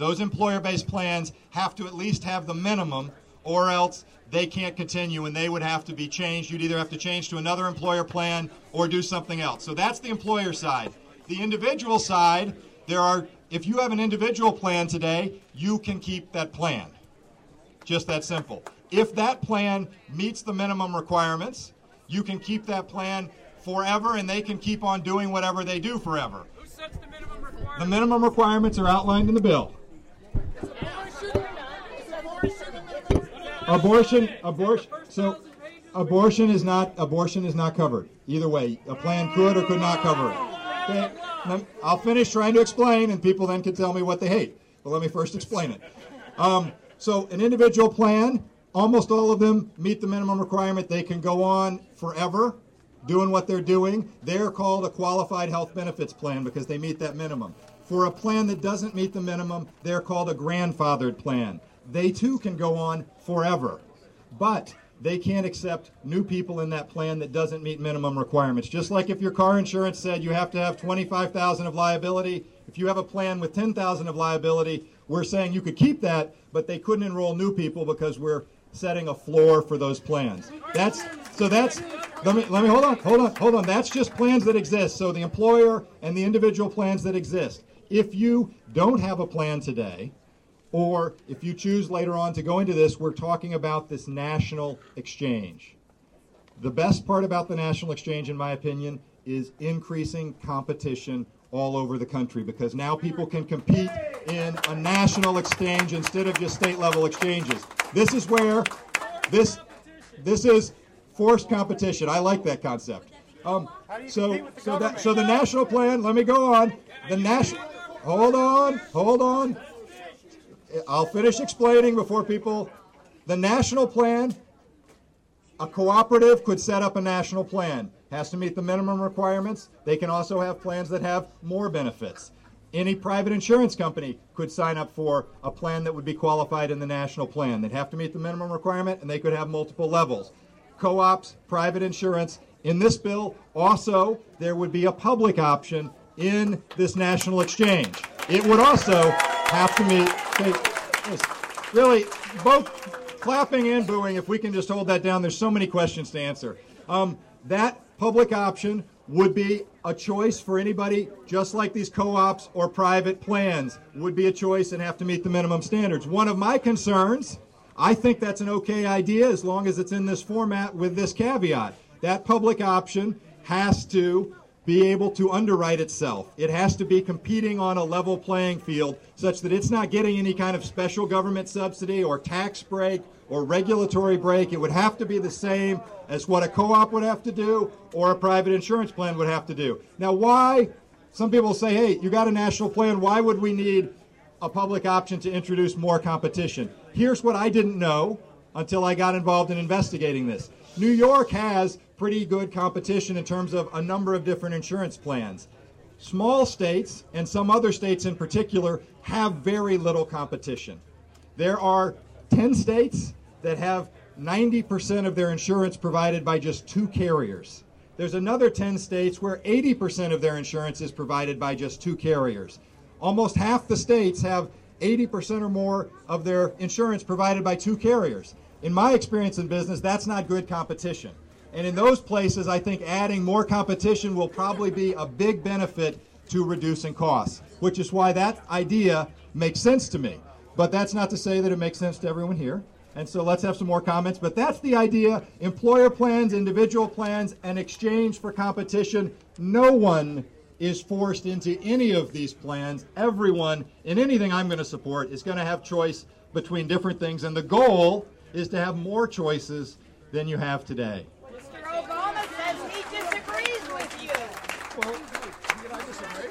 Those employer-based plans have to at least have the minimum, or else they can't continue and they would have to be changed. You'd either have to change to another employer plan or do something else. So that's the employer side. The individual side, if you have an individual plan today, you can keep that plan. Just that simple. If that plan meets the minimum requirements, you can keep that plan forever and they can keep on doing whatever they do forever. Who sets the minimum requirements? The minimum requirements are outlined in the bill. Abortion is not covered. Either way, a plan could or could not cover it. Okay? I'll finish trying to explain, and people then can tell me what they hate. But let me first explain it. So an individual plan, almost all of them meet the minimum requirement. They can go on forever doing what they're doing. They're called a qualified health benefits plan because they meet that minimum. For a plan that doesn't meet the minimum, they're called a grandfathered plan. They too can go on forever, but they can't accept new people in that plan that doesn't meet minimum requirements. Just like if your car insurance said you have to have $25,000 of liability, if you have a plan with $10,000 of liability, we're saying you could keep that, but they couldn't enroll new people because we're setting a floor for those plans. Let me hold on. That's just plans that exist. So the employer and the individual plans that exist. If you don't have a plan today, or if you choose later on to go into this, we're talking about this national exchange. The best part about the national exchange, in my opinion, is increasing competition all over the country, because now people can compete in a national exchange instead of just state-level exchanges. This is where this is forced competition. I like that concept. So the national plan. Let me go on. Hold on. I'll finish explaining before people. The national plan, a cooperative could set up a national plan. Has to meet the minimum requirements. They can also have plans that have more benefits. Any private insurance company could sign up for a plan that would be qualified in the national plan. They'd have to meet the minimum requirement, and they could have multiple levels. Co-ops, private insurance. In this bill, also, there would be a public option in this national exchange. It would also have to meet, really, both clapping and booing, if we can just hold that down, there's so many questions to answer. That public option would be a choice for anybody, just like these co-ops or private plans would be a choice and have to meet the minimum standards. One of my concerns, I think that's an okay idea as long as it's in this format with this caveat. That public option has to be able to underwrite itself. It has to be competing on a level playing field such that it's not getting any kind of special government subsidy or tax break or regulatory break. It would have to be the same as what a co-op would have to do or a private insurance plan would have to do. Now, why? Some people say, hey, you got a national plan. Why would we need a public option to introduce more competition? Here's what I didn't know until I got involved in investigating this. New York has pretty good competition in terms of a number of different insurance plans. Small states, and some other states in particular, have very little competition. There are 10 states that have 90% of their insurance provided by just 2 carriers. There's another 10 states where 80% of their insurance is provided by just 2 carriers. Almost half the states have 80% or more of their insurance provided by 2 carriers. In my experience in business, that's not good competition. And in those places, I think adding more competition will probably be a big benefit to reducing costs, which is why that idea makes sense to me. But that's not to say that it makes sense to everyone here. And so let's have some more comments. But that's the idea. Employer plans, individual plans, and exchange for competition. No one is forced into any of these plans. Everyone, in anything I'm going to support, is going to have choice between different things. And the goal is to have more choices than you have today. Mr. Obama says he disagrees with you. Well, did I disagree?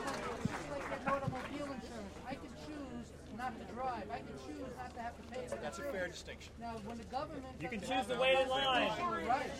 Automobile insurance. I can choose not to drive. I can choose not to have to pay for that. That's a fair distinction. Now, when the government... You can choose the wait in line. Right.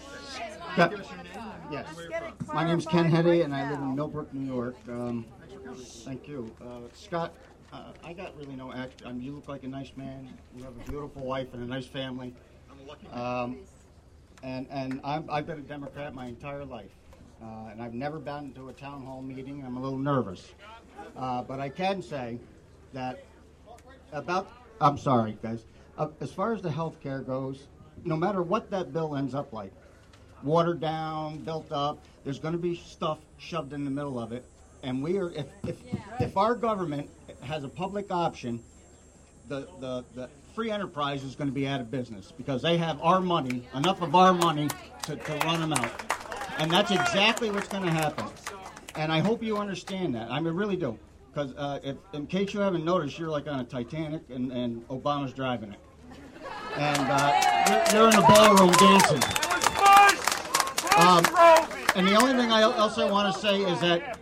Yes. My name's Ken Heddy, and I live in Millbrook, New York. Thank you. Scott, I got really no act. I mean, you look like a nice man. You have a beautiful wife and a nice family. I'm a lucky man. And I've been a Democrat my entire life. And I've never been to a town hall meeting. I'm a little nervous. But I can say that I'm sorry, guys. As far as the health care goes, no matter what that bill ends up like, watered down, built up, there's going to be stuff shoved in the middle of it. And we are, if our government has a public option, the free enterprise is going to be out of business because they have our money, enough of our money to run them out. And that's exactly what's going to happen. And I hope you understand that. I mean, really do. Because in case you haven't noticed, you're like on a Titanic and Obama's driving it. And you're in a ballroom dancing. And the only thing I also want to say is that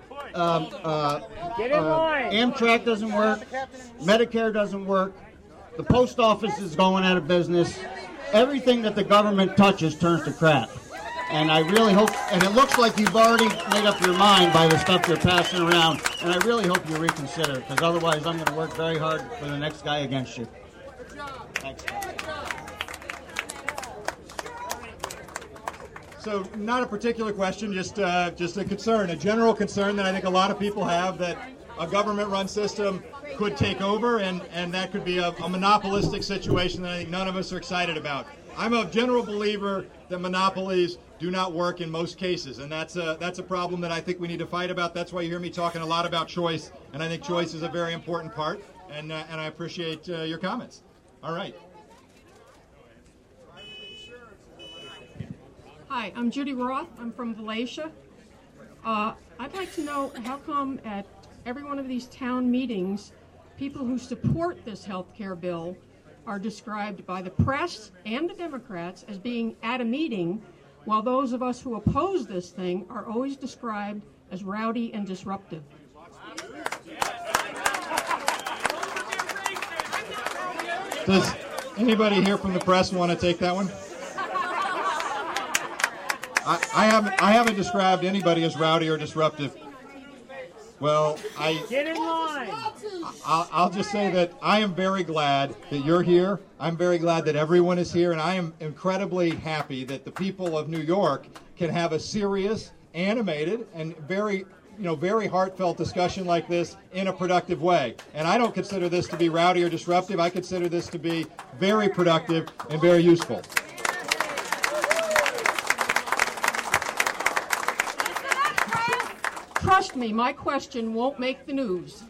Amtrak doesn't work, Medicare doesn't work, the post office is going out of business. Everything that the government touches turns to crap. And I really hope, and it looks like you've already made up your mind by the stuff you're passing around, and I really hope you reconsider, because otherwise I'm going to work very hard for the next guy against you. Good job. Thanks. So not a particular question, just a concern, a general concern that I think a lot of people have, that a government-run system could take over, and that could be a monopolistic situation that I think none of us are excited about. I'm a general believer that monopolies do not work in most cases, and that's a problem that I think we need to fight about. That's why you hear me talking a lot about choice, and I think choice is a very important part, and I appreciate your comments. All right. Hi, I'm Judy Roth. I'm from Valatia. I'd like to know how come at every one of these town meetings, people who support this health care bill are described by the press and the Democrats as being at a meeting, while those of us who oppose this thing are always described as rowdy and disruptive. Does anybody here from the press want to take that one? I haven't described anybody as rowdy or disruptive. Well, Get in line. I'll just say that I am very glad that you're here. I'm very glad that everyone is here, and I am incredibly happy that the people of New York can have a serious, animated, and very heartfelt discussion like this in a productive way. And I don't consider this to be rowdy or disruptive. I consider this to be very productive and very useful. Trust me, my question won't make the news.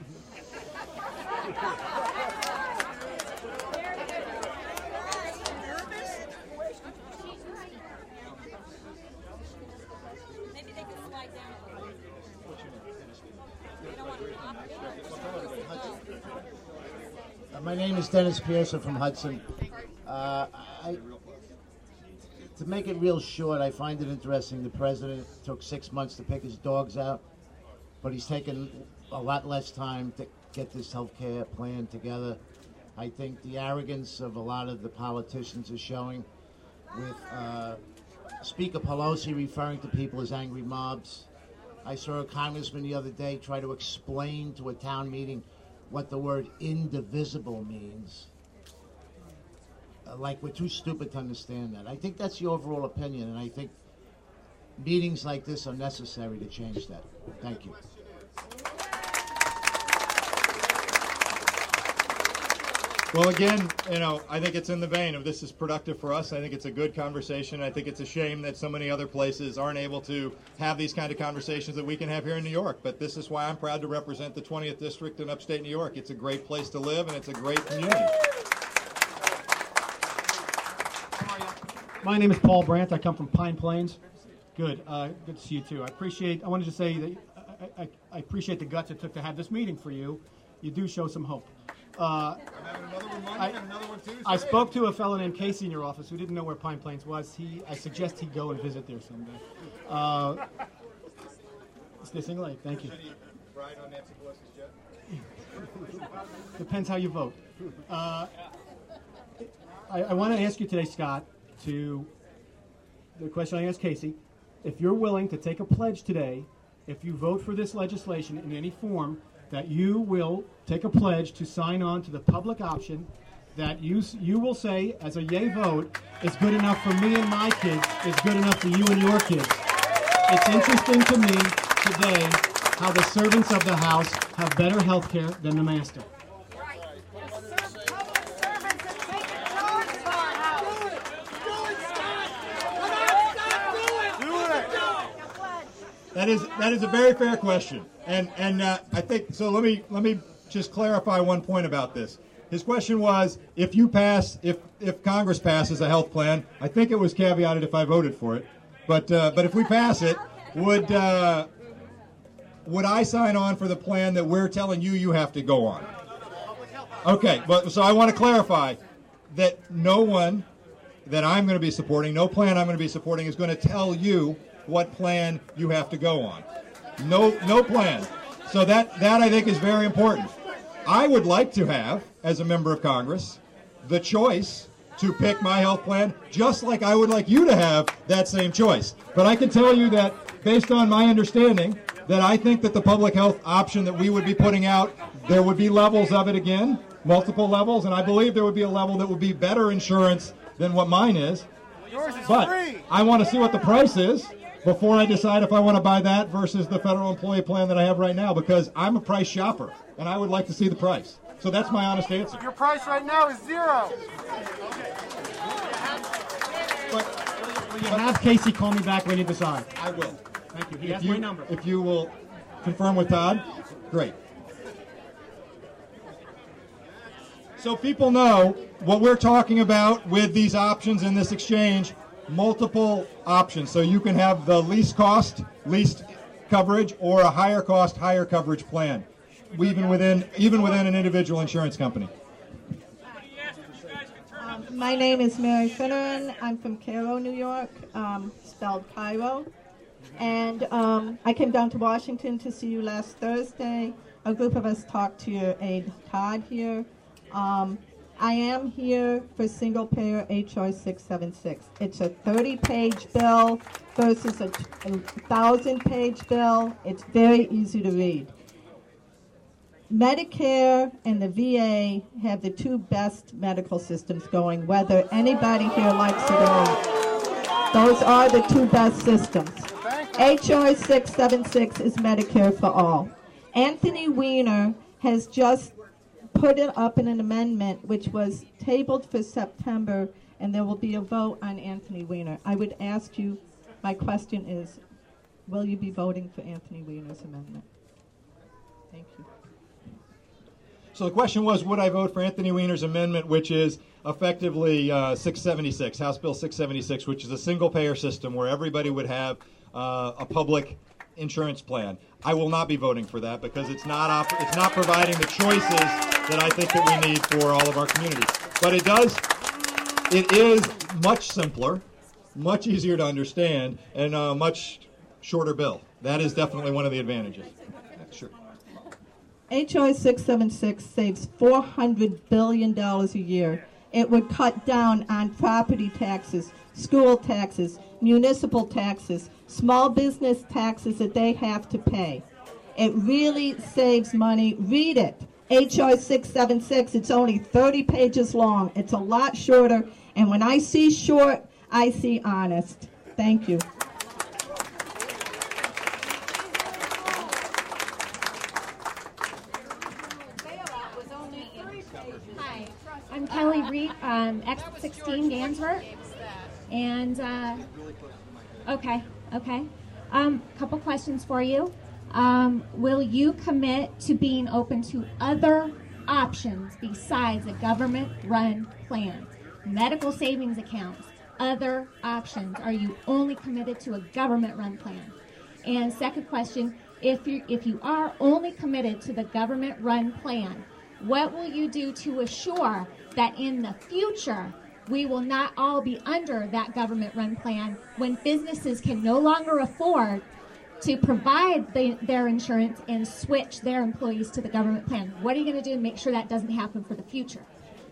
My name is Dennis Pearson from Hudson. To make it real short, I find it interesting the president took 6 months to pick his dogs out, but he's taken a lot less time to get this health care plan together. I think the arrogance of a lot of the politicians is showing, with Speaker Pelosi referring to people as angry mobs. I saw a congressman the other day try to explain to a town meeting what the word indivisible means. Like we're too stupid to understand that. I think that's the overall opinion, and I think meetings like this are necessary to change that. Thank you. Well, again, I think it's in the vein of this is productive for us. I think it's a good conversation. I think it's a shame that so many other places aren't able to have these kind of conversations that we can have here in New York. But this is why I'm proud to represent the 20th District in upstate New York. It's a great place to live, and it's a great community. My name is Paul Brandt. I come from Pine Plains. Good. Good to see you, too. I wanted to say that I appreciate the guts it took to have this meeting for you. You do show some hope. I spoke to a fellow named Casey in your office who didn't know where Pine Plains was. I suggest he go and visit there someday. Stay late. Thank you. Depends how you vote. I want to ask you today, Scott, to the question I asked Casey. If you're willing to take a pledge today, if you vote for this legislation in any form, that you will take a pledge to sign on to the public option that you will say, as a yay vote, is good enough for me and my kids, is good enough for you and your kids. It's interesting to me today how the servants of the house have better health care than the master. That is a very fair question, and I think so. Let me just clarify one point about this. His question was, if Congress passes a health plan, I think it was caveated if I voted for it, but if we pass it, would I sign on for the plan that we're telling you have to go on? Okay, but so I want to clarify that no one that I'm going to be supporting, no plan I'm going to be supporting is going to tell you what plan you have to go on. No plan. So that I think is very important. I would like to have, as a member of Congress, the choice to pick my health plan, just like I would like you to have that same choice. But I can tell you that, based on my understanding, that I think that the public health option that we would be putting out, there would be levels of it again, multiple levels, and I believe there would be a level that would be better insurance than what mine is. But I want to see what the price is before I decide if I want to buy that versus the federal employee plan that I have right now, because I'm a price shopper, and I would like to see the price. So that's my honest answer. Your price right now is zero. Will you have Casey call me back when you decide? I will. Thank you. He has my number. If you will confirm with Todd, great. So people know what we're talking about with these options in this exchange, multiple options. So you can have the least cost, least coverage, or a higher cost, higher coverage plan, even within an individual insurance company. My name is Mary Finneran. I'm from Cairo, New York, spelled Cairo. And I came down to Washington to see you last Thursday. A group of us talked to your aide, Todd, here. I am here for single-payer HR 676. It's a 30-page bill versus a 1,000-page bill. It's very easy to read. Medicare and the VA have the two best medical systems going, whether anybody here likes it or not. Those are the two best systems. HR 676 is Medicare for all. Anthony Weiner has just put it up in an amendment which was tabled for September, and there will be a vote on Anthony Weiner. I would ask you, my question is, will you be voting for Anthony Weiner's amendment? Thank you. So the question was, would I vote for Anthony Weiner's amendment, which is effectively 676, House Bill 676, which is a single-payer system where everybody would have a public insurance plan. I will not be voting for that because it's not providing the choices that I think that we need for all of our communities. But it is much simpler, much easier to understand, and a much shorter bill. That is definitely one of the advantages. Sure. HR 676 saves $400 billion a year. It would cut down on property taxes, school taxes, municipal taxes, small business taxes that they have to pay. It really saves money. Read it. HR 676, it's only 30 pages long. It's a lot shorter, and when I see short, I see honest. Thank you. Hi, I'm Kelly Reed, X16 Gansworth, and okay. Couple questions for you. Will you commit to being open to other options besides a government-run plan? Medical savings accounts, other options. Are you only committed to a government-run plan? And second question, if you are only committed to the government-run plan, what will you do to assure that in the future we will not all be under that government-run plan when businesses can no longer afford to provide their insurance and switch their employees to the government plan? What are you going to do to make sure that doesn't happen for the future?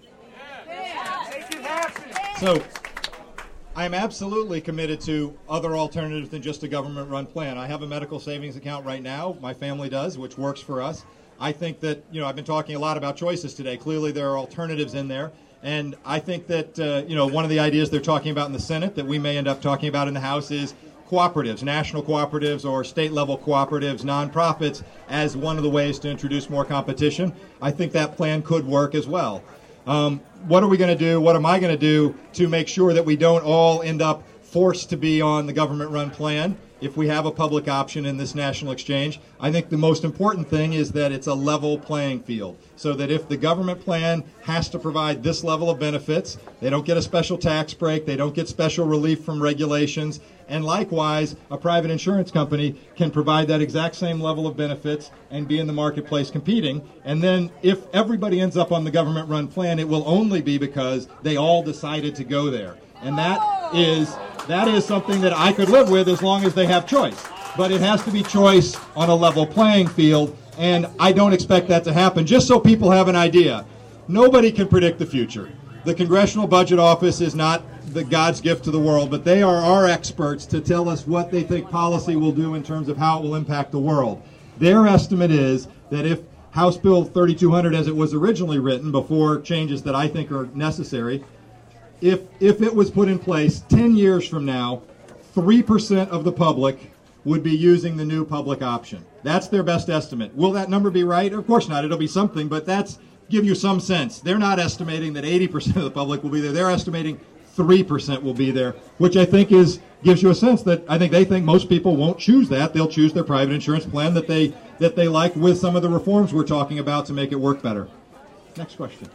So, I'm absolutely committed to other alternatives than just a government-run plan. I have a medical savings account right now. My family does, which works for us. I think that, I've been talking a lot about choices today. Clearly, there are alternatives in there. And I think that, one of the ideas they're talking about in the Senate that we may end up talking about in the House is cooperatives, national cooperatives or state-level cooperatives, nonprofits, as one of the ways to introduce more competition. I think that plan could work as well. What are we going to do? What am I going to do to make sure that we don't all end up forced to be on the government-run plan? if we have a public option in this national exchange. I think the most important thing is that it's a level playing field, so that if the government plan has to provide this level of benefits, they don't get a special tax break, they don't get special relief from regulations, and likewise, a private insurance company can provide that exact same level of benefits and be in the marketplace competing. And then if everybody ends up on the government-run plan, it will only be because they all decided to go there. And that is something that I could live with as long as they have choice. But it has to be choice on a level playing field, and I don't expect that to happen. Just so people have an idea, nobody can predict the future. The Congressional Budget Office is not the God's gift to the world, but they are our experts to tell us what they think policy will do in terms of how it will impact the world. Their estimate is that if House Bill 3200, as it was originally written, before changes that I think are necessary, if it was put in place 10 years from now, 3% of the public would be using the new public option. That's their best estimate. Will that number be right? Of course not. It'll be something, but that's give you some sense. They're not estimating that 80% of the public will be there. They're estimating 3% will be there, which I think gives you a sense that I think they think most people won't choose that. They'll choose their private insurance plan that they like with some of the reforms we're talking about to make it work better. Next question.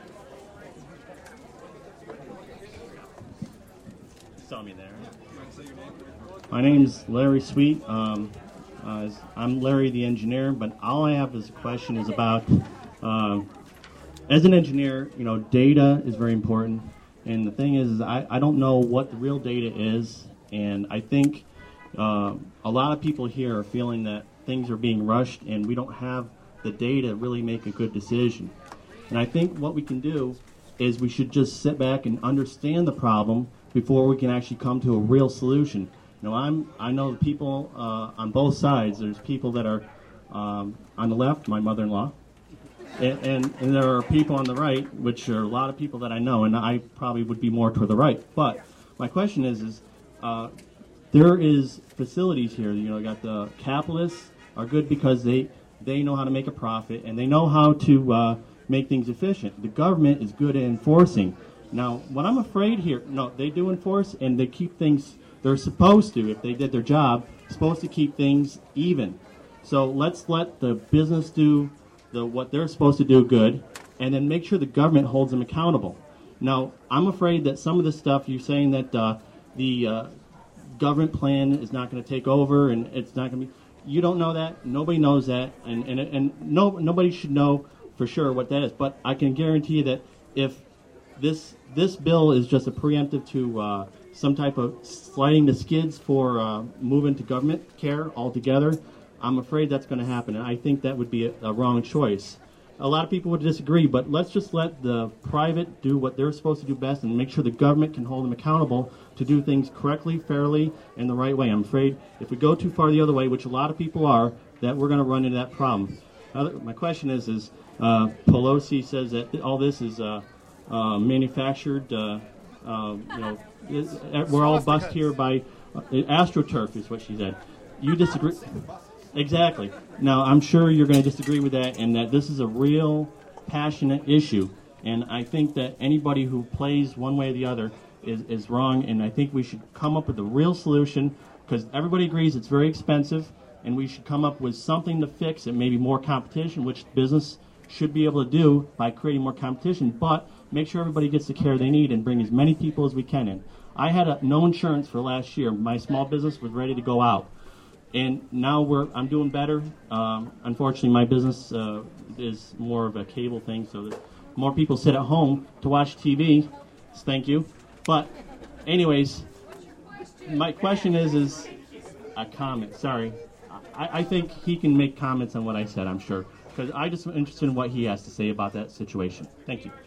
Saw me there. My name's Larry Sweet. I'm Larry the engineer, but all I have is a question is about, as an engineer, data is very important. And the thing is I don't know what the real data is, and I think a lot of people here are feeling that things are being rushed and we don't have the data to really make a good decision. And I think what we can do is we should just sit back and understand the problem before we can actually come to a real solution. I know the people on both sides. There's people that are on the left, my mother-in-law, and there are people on the right, which are a lot of people that I know, and I probably would be more toward the right. But my question is there is facilities here. Got the capitalists are good because they know how to make a profit and they know how to make things efficient. The government is good at enforcing. Now, what I'm afraid here, they do enforce and they keep things. They're supposed to, if they did their job, supposed to keep things even. So let's let the business do what they're supposed to do good, and then make sure the government holds them accountable. Now, I'm afraid that some of the stuff you're saying that the government plan is not going to take over and it's not going to be. You don't know that. Nobody knows that, and nobody should know for sure what that is. But I can guarantee you that if this bill is just a preemptive to some type of sliding the skids for moving to government care altogether, I'm afraid that's going to happen, and I think that would be a wrong choice. A lot of people would disagree, but let's just let the private do what they're supposed to do best and make sure the government can hold them accountable to do things correctly, fairly, and the right way. I'm afraid if we go too far the other way, which a lot of people are, that we're going to run into that problem. My question is Pelosi says that all this is manufactured, we're all bussed here by AstroTurf is what she said. You disagree? Exactly. Now, I'm sure you're going to disagree with that, and that this is a real passionate issue. And I think that anybody who plays one way or the other is wrong, and I think we should come up with a real solution, because everybody agrees it's very expensive, and we should come up with something to fix it, maybe more competition, which business should be able to do by creating more competition, but make sure everybody gets the care they need and bring as many people as we can in. I had no insurance for last year. My small business was ready to go out. And now I'm doing better. Unfortunately, my business is more of a cable thing, so that more people sit at home to watch TV. Thank you. But anyways, my question is a comment. Sorry. I think he can make comments on what I said, I'm sure, because I just am interested in what he has to say about that situation. Thank you.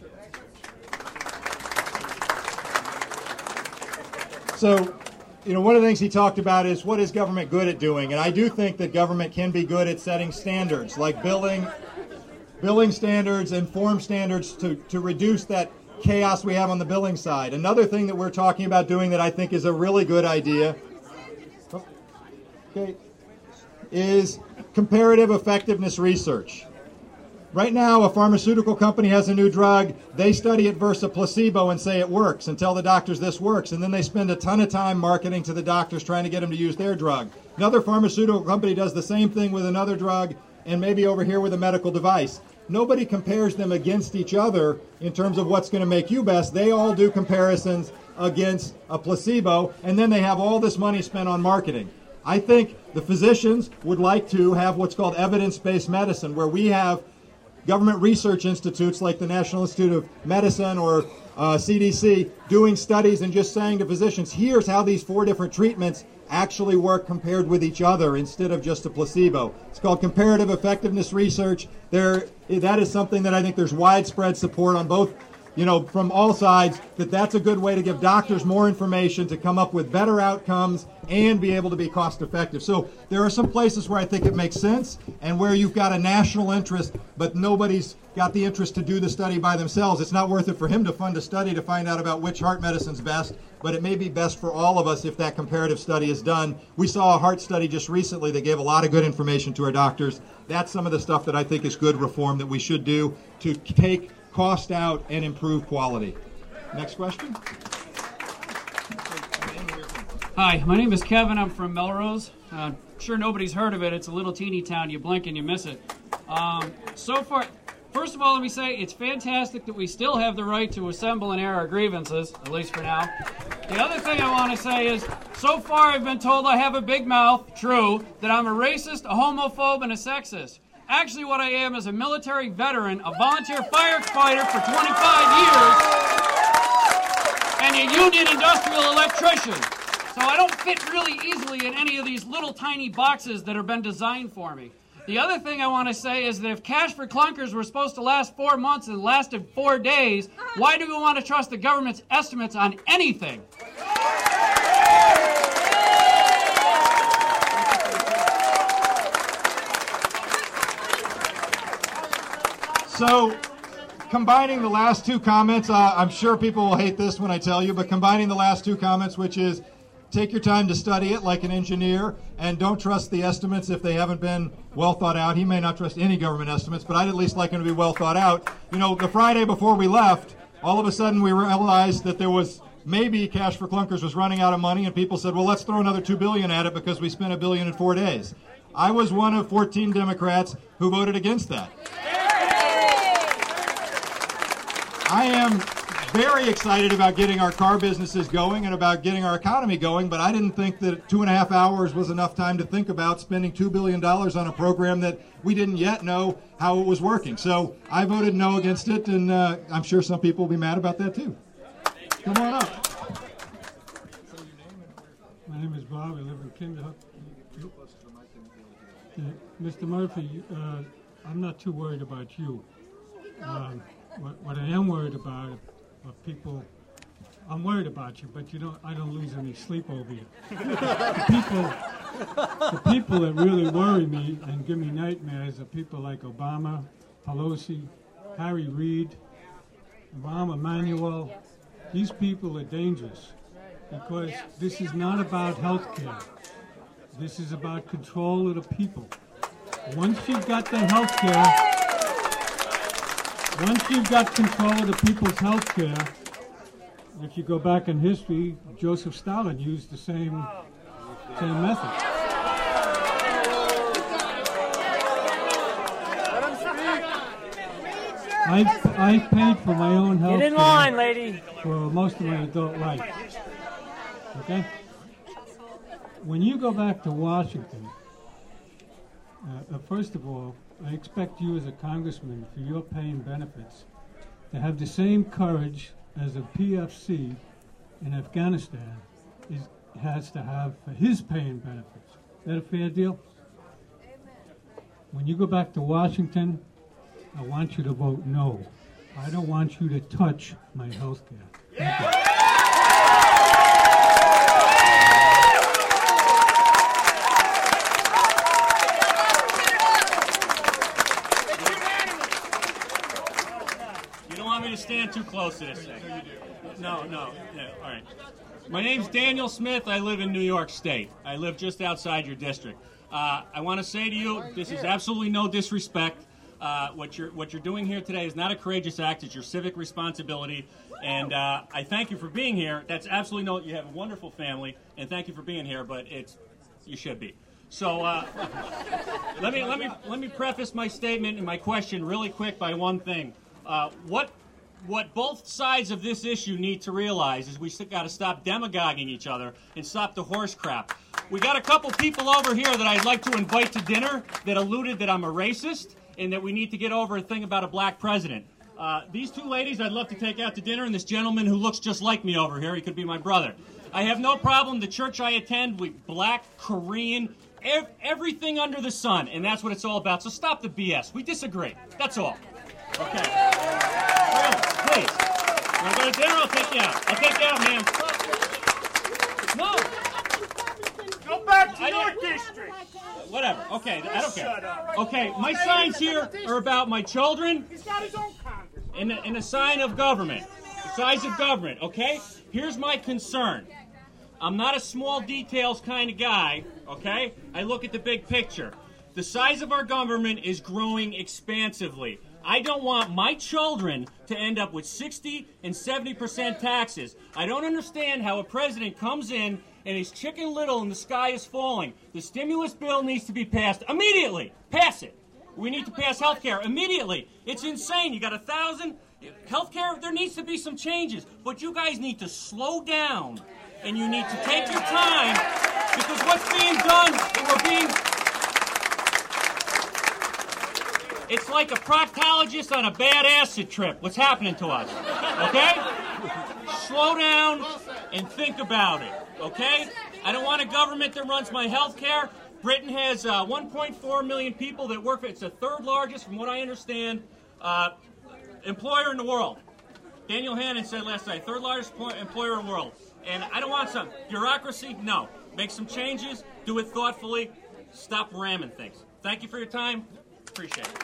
So, one of the things he talked about is what is government good at doing, and I do think that government can be good at setting standards, like billing standards and form standards to reduce that chaos we have on the billing side. Another thing that we're talking about doing that I think is a really good idea is comparative effectiveness research. Right now, a pharmaceutical company has a new drug. They study it versus a placebo and say it works and tell the doctors this works. And then they spend a ton of time marketing to the doctors trying to get them to use their drug. Another pharmaceutical company does the same thing with another drug and maybe over here with a medical device. Nobody compares them against each other in terms of what's going to make you best. They all do comparisons against a placebo, and then they have all this money spent on marketing. I think the physicians would like to have what's called evidence-based medicine, where we have government research institutes like the National Institute of Medicine or CDC doing studies and just saying to physicians, here's how these 4 different treatments actually work compared with each other instead of just a placebo. It's called comparative effectiveness research. That is something that I think there's widespread support on both, from all sides, that's a good way to give doctors more information to come up with better outcomes and be able to be cost effective. So there are some places where I think it makes sense and where you've got a national interest, but nobody's got the interest to do the study by themselves. It's not worth it for him to fund a study to find out about which heart medicine's best, but it may be best for all of us if that comparative study is done. We saw a heart study just recently that gave a lot of good information to our doctors. That's some of the stuff that I think is good reform that we should do to take cost out and improve quality. Next question. Hi, my name is Kevin. I'm from Melrose. I'm sure nobody's heard of it. It's a little teeny town. You blink and you miss it. So far, first of all, let me say it's fantastic that we still have the right to assemble and air our grievances, at least for now. The other thing I want to say is, so far I've been told I have a big mouth, true, that I'm a racist, a homophobe, and a sexist. Actually, what I am is a military veteran, a volunteer firefighter for 25 years, and a union industrial electrician. So I don't fit really easily in any of these little tiny boxes that have been designed for me. The other thing I want to say is that if Cash for Clunkers were supposed to last 4 months and lasted 4 days, why do we want to trust the government's estimates on anything? So, combining the last 2 comments, I'm sure people will hate this when I tell you, but combining the last 2 comments, which is take your time to study it like an engineer, and don't trust the estimates if they haven't been well thought out. He may not trust any government estimates, but I'd at least like them to be well thought out. The Friday before we left, all of a sudden we realized that there was maybe Cash for Clunkers was running out of money, and people said, well, let's throw another $2 billion at it because we spent $1 billion in 4 days. I was one of 14 Democrats who voted against that. I am very excited about getting our car businesses going and about getting our economy going, but I didn't think that 2.5 hours was enough time to think about spending $2 billion on a program that we didn't yet know how it was working. So I voted no against it, and I'm sure some people will be mad about that too. Come on up. My name is Bob. I live in Kinderhook. Mr. Murphy, I'm not too worried about you. What I am worried about are people. I'm worried about you, but I don't lose any sleep over you. The people that really worry me and give me nightmares are people like Obama, Pelosi, Harry Reid, Rahm Emanuel. These people are dangerous because this is not about health care. This is about control of the people. Once you've got the health care, once you've got control of the people's health care, if you go back in history, Joseph Stalin used the same method. I've paid for my own health care. Get in line, lady. For most of my adult life. Okay? When you go back to Washington, first of all, I expect you as a congressman, for your pay and benefits, to have the same courage as a PFC in Afghanistan has to have for his pay and benefits. Is that a fair deal? When you go back to Washington, I want you to vote no. I don't want you to touch my health care. Thank you. To stand too close to this thing. No. Yeah, all right. My name's Daniel Smith. I live in New York State. I live just outside your district. I want to say to you, this is absolutely no disrespect. What you're doing here today is not a courageous act. It's your civic responsibility, and I thank you for being here. That's absolutely no. You have a wonderful family, and thank you for being here. But you should be. So let me preface my statement and my question really quick by one thing. What both sides of this issue need to realize is we got to stop demagoguing each other and stop the horse crap. We got a couple people over here that I'd like to invite to dinner that alluded that I'm a racist and that we need to get over a thing about a black president. These two ladies I'd love to take out to dinner, and this gentleman who looks just like me over here, he could be my brother. I have no problem. The church I attend, we black, Korean, everything under the sun, and that's what it's all about. So stop the BS. We disagree. That's all. Okay. Really, please. You want to go to dinner? I'll take you out. I'll take you out, ma'am. No. Go back to your district. Whatever. Okay, I don't care. Okay, my signs here are about my children He's got his own Congress. and the sign of government. The size of government, okay? Here's my concern. I'm not a small details kind of guy, okay? I look at the big picture. The size of our government is growing expansively. I don't want my children to end up with 60 and 70% taxes. I don't understand how a president comes in and he's Chicken Little and the sky is falling. The stimulus bill needs to be passed immediately. Pass it. We need to pass health care immediately. It's insane. You got 1,000. Health care, there needs to be some changes. But you guys need to slow down and you need to take your time because what's being done, it's like a proctologist on a bad acid trip. What's happening to us? Okay? Slow down and think about it. Okay? I don't want a government that runs my health care. Britain has 1.4 million people that work for it. It's the third largest, from what I understand, employer in the world. Daniel Hannan said last night, third largest employer in the world. And I don't want some bureaucracy. No. Make some changes. Do it thoughtfully. Stop ramming things. Thank you for your time. Appreciate it.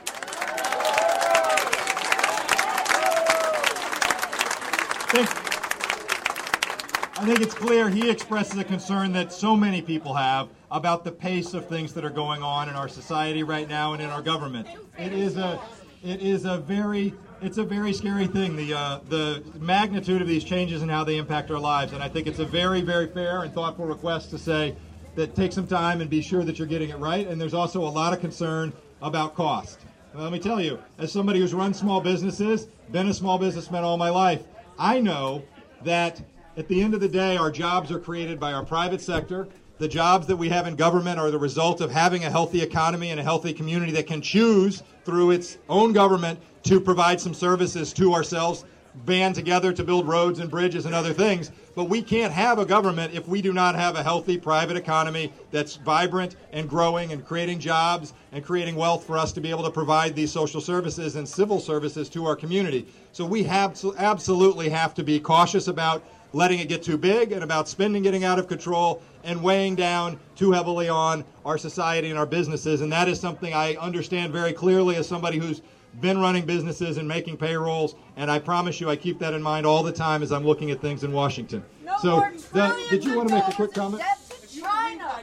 I think it's clear he expresses a concern that so many people have about the pace of things that are going on in our society right now and in our government. It's a very scary thing, the magnitude of these changes and how they impact our lives. And I think it's a very, very fair and thoughtful request to say that take some time and be sure that you're getting it right. And there's also a lot of concern about cost. And let me tell you, as somebody who's run small businesses, been a small businessman all my life, I know that at the end of the day, our jobs are created by our private sector. The jobs that we have in government are the result of having a healthy economy and a healthy community that can choose through its own government to provide some services to ourselves, band together to build roads and bridges and other things. But we can't have a government if we do not have a healthy private economy that's vibrant and growing and creating jobs and creating wealth for us to be able to provide these social services and civil services to our community. So we absolutely have to be cautious about letting it get too big and about spending getting out of control and weighing down too heavily on our society and our businesses. And that is something I understand very clearly as somebody who's been running businesses and making payrolls, and I promise you I keep that in mind all the time as I'm looking at things in Washington. Did you want to make a quick comment? China.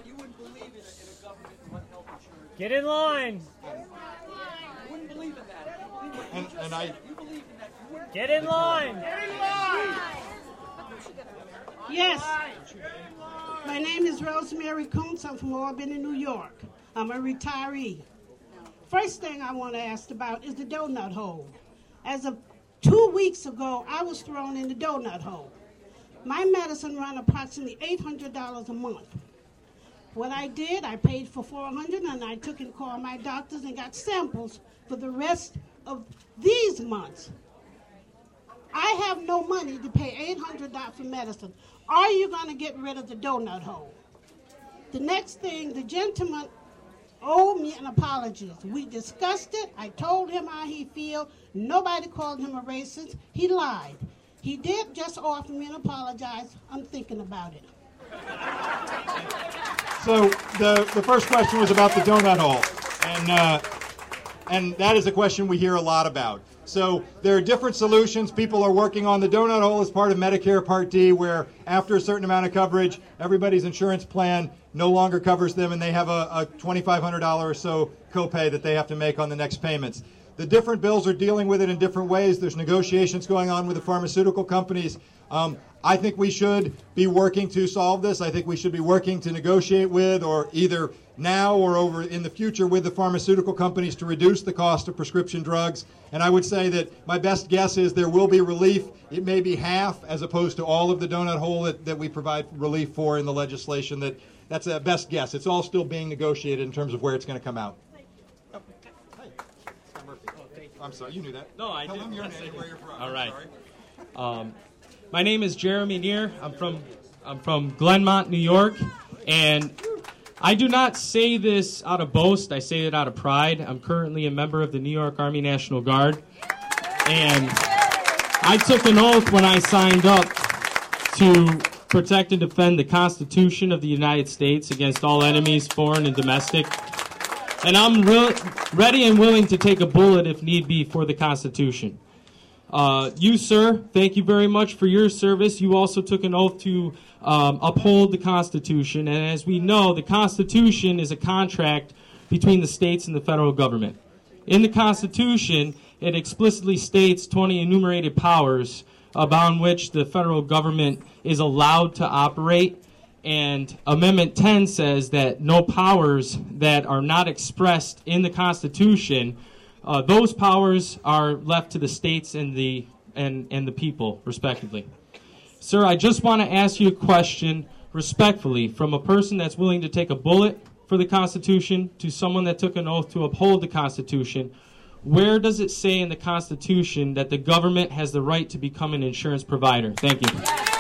Get in line. Get in line. Yes. My name is Rosemary Kuntz. I'm from Albany, New York. I'm a retiree. First thing I want to ask about is the donut hole. As of 2 weeks ago, I was thrown in the donut hole. My medicine run approximately $800 a month. What I did, I paid for $400 and I took and called my doctors and got samples for the rest of these months. I have no money to pay $800 for medicine. Are you going to get rid of the donut hole? The next thing, the gentleman owed me an apology. We discussed it. I told him how he feel. Nobody called him a racist. He lied. He did just offer me an apologize. I'm thinking about it. So the first question was about the donut hole, and that is a question we hear a lot about. So there are different solutions. People are working on the donut hole as part of Medicare Part D, where after a certain amount of coverage, everybody's insurance plan no longer covers them, and they have a $2,500 or so copay that they have to make on the next payments. the different bills are dealing with it in different ways. There's negotiations going on with the pharmaceutical companies. I think we should be working to solve this. I think we should be working to negotiate with, or either now or over in the future with the pharmaceutical companies to reduce the cost of prescription drugs. And I would say that my best guess is there will be relief. It may be half as opposed to all of the donut hole that we provide relief for in the legislation. That's a best guess. It's all still being negotiated in terms of where it's going to come out. I'm sorry, you knew that. No, I didn't. Tell them your name and where you're from. All right. My name is Jeremy Neer. I'm from Glenmont, New York, and I do not say this out of boast. I say it out of pride. I'm currently a member of the New York Army National Guard, and I took an oath when I signed up to protect and defend the Constitution of the United States against all enemies, foreign and domestic. And I'm ready and willing to take a bullet if need be for the Constitution. You, sir, thank you very much for your service. You also took an oath to uphold the Constitution. And as we know, the Constitution is a contract between the states and the federal government. In the Constitution, it explicitly states 20 enumerated powers upon which the federal government is allowed to operate. And Amendment 10 says that no powers that are not expressed in the Constitution, those powers are left to the states and the people, respectively. Sir, I just want to ask you a question respectfully from a person that's willing to take a bullet for the Constitution to someone that took an oath to uphold the Constitution. Where does it say in the Constitution that the government has the right to become an insurance provider? Thank you.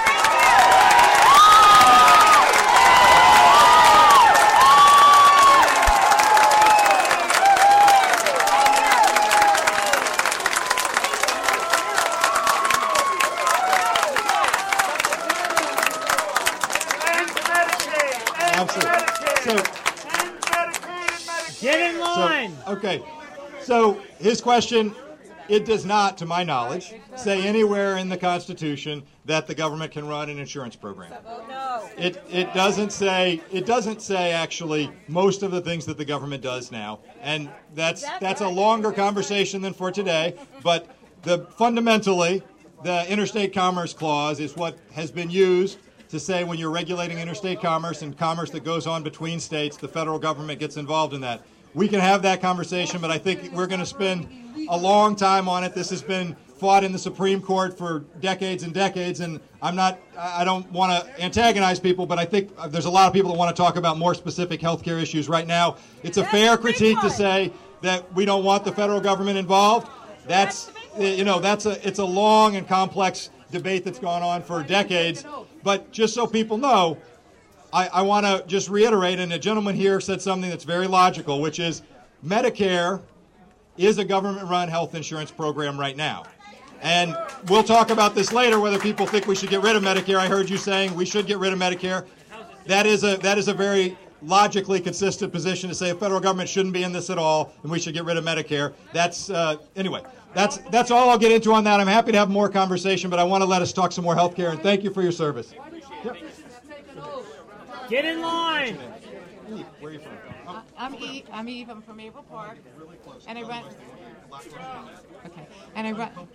Get in line. So his question, it does not, to my knowledge, say anywhere in the Constitution that the government can run an insurance program. It doesn't say actually most of the things that the government does now, and that's a longer conversation than for today. But fundamentally, the Interstate Commerce Clause is what has been used to say when you're regulating interstate commerce and commerce that goes on between states, the federal government gets involved in that. We can have that conversation, but I think we're going to spend a long time on it. This has been fought in the Supreme Court for decades and decades, and I don't want to antagonize people, but I think there's a lot of people that want to talk about more specific healthcare issues right now. It's a fair critique to say that we don't want the federal government involved. It's a long and complex debate that's gone on for decades. But just so people know, I want to just reiterate, and a gentleman here said something that's very logical, which is Medicare is a government-run health insurance program right now. And we'll talk about this later, whether people think we should get rid of Medicare. I heard you saying we should get rid of Medicare. That is a very logically consistent position to say the federal government shouldn't be in this at all, and we should get rid of Medicare. Anyway, that's all I'll get into on that. I'm happy to have more conversation, but I want to let us talk some more health care, and thank you for your service. Yep. Get in line. Where are you from? I'm Eve. I'm from April Park, and I run. Okay, and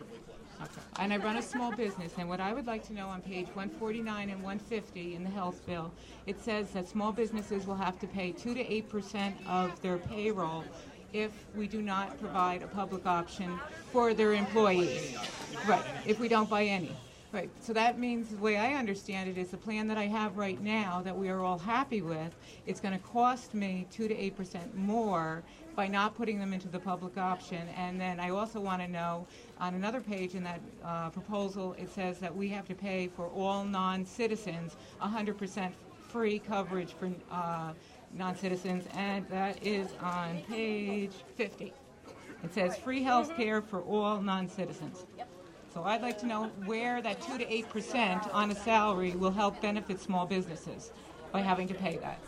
I run a small business. And what I would like to know on page 149 and 150 in the health bill, it says that small businesses will have to pay 2 to 8% of their payroll if we do not provide a public option for their employees. Right. If we don't buy any. Right, so that means, the way I understand it, is the plan that I have right now that we are all happy with, it's going to cost me 2 to 8% more by not putting them into the public option. And then I also want to know, on another page in that proposal, it says that we have to pay for all non-citizens 100% free coverage for non-citizens, and that is on page 50. It says free health care for all non-citizens. So I'd like to know where that 2 to 8% on a salary will help benefit small businesses by having to pay that.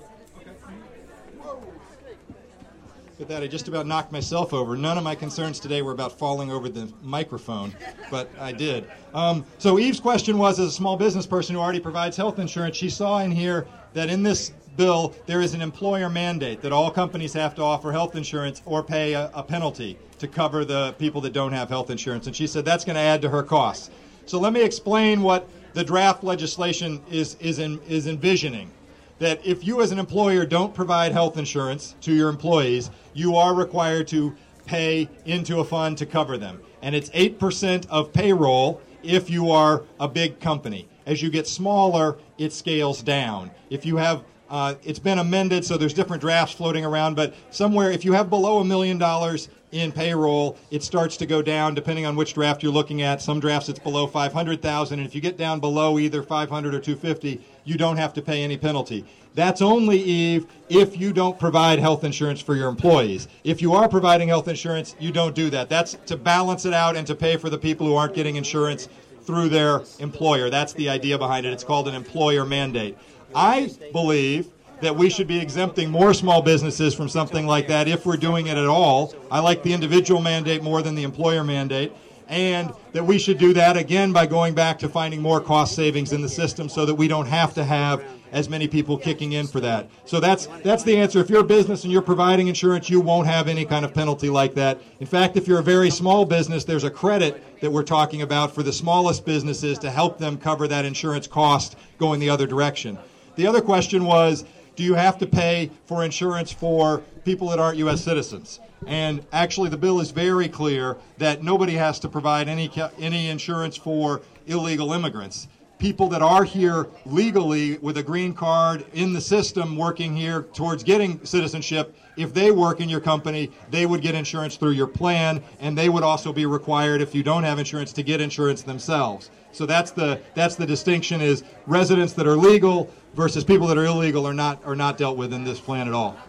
With that, I just about knocked myself over. None of my concerns today were about falling over the microphone, but I did. So Eve's question was, as a small business person who already provides health insurance, she saw in here that in this bill, there is an employer mandate that all companies have to offer health insurance or pay a penalty to cover the people that don't have health insurance. And she said that's going to add to her costs. So let me explain what the draft legislation is envisioning. That if you as an employer don't provide health insurance to your employees, you are required to pay into a fund to cover them. And it's 8% of payroll if you are a big company. As you get smaller, it scales down. If you have, it's been amended, so there's different drafts floating around, but somewhere, if you have below $1 million in payroll, it starts to go down depending on which draft you're looking at. Some drafts it's below $500,000, and if you get down below either $500 or $250, you don't have to pay any penalty. That's only, Eve, if you don't provide health insurance for your employees. If you are providing health insurance, you don't do that. That's to balance it out and to pay for the people who aren't getting insurance through their employer. That's the idea behind it. It's called an employer mandate. I believe that we should be exempting more small businesses from something like that if we're doing it at all. I like the individual mandate more than the employer mandate. And that we should do that, again, by going back to finding more cost savings in the system so that we don't have to have as many people kicking in for that. So that's the answer. If you're a business and you're providing insurance, you won't have any kind of penalty like that. In fact, if you're a very small business, there's a credit that we're talking about for the smallest businesses to help them cover that insurance cost going the other direction. The other question was, do you have to pay for insurance for people that aren't U.S. citizens? And actually, the bill is very clear that nobody has to provide any insurance for illegal immigrants. People that are here legally with a green card in the system working here towards getting citizenship, if they work in your company, they would get insurance through your plan, and they would also be required, if you don't have insurance, to get insurance themselves. So that's the distinction, is residents that are legal versus people that are illegal are not dealt with in this plan at all.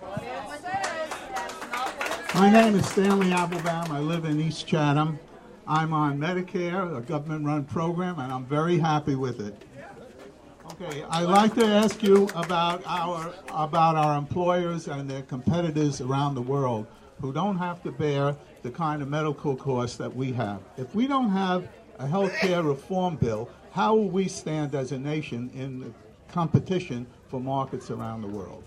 My name is Stanley Applebaum. I live in East Chatham. I'm on Medicare, a government-run program, and I'm very happy with it. Okay, I'd like to ask you about our employers and their competitors around the world who don't have to bear the kind of medical costs that we have. If we don't have a health care reform bill, how will we stand as a nation in the competition for markets around the world?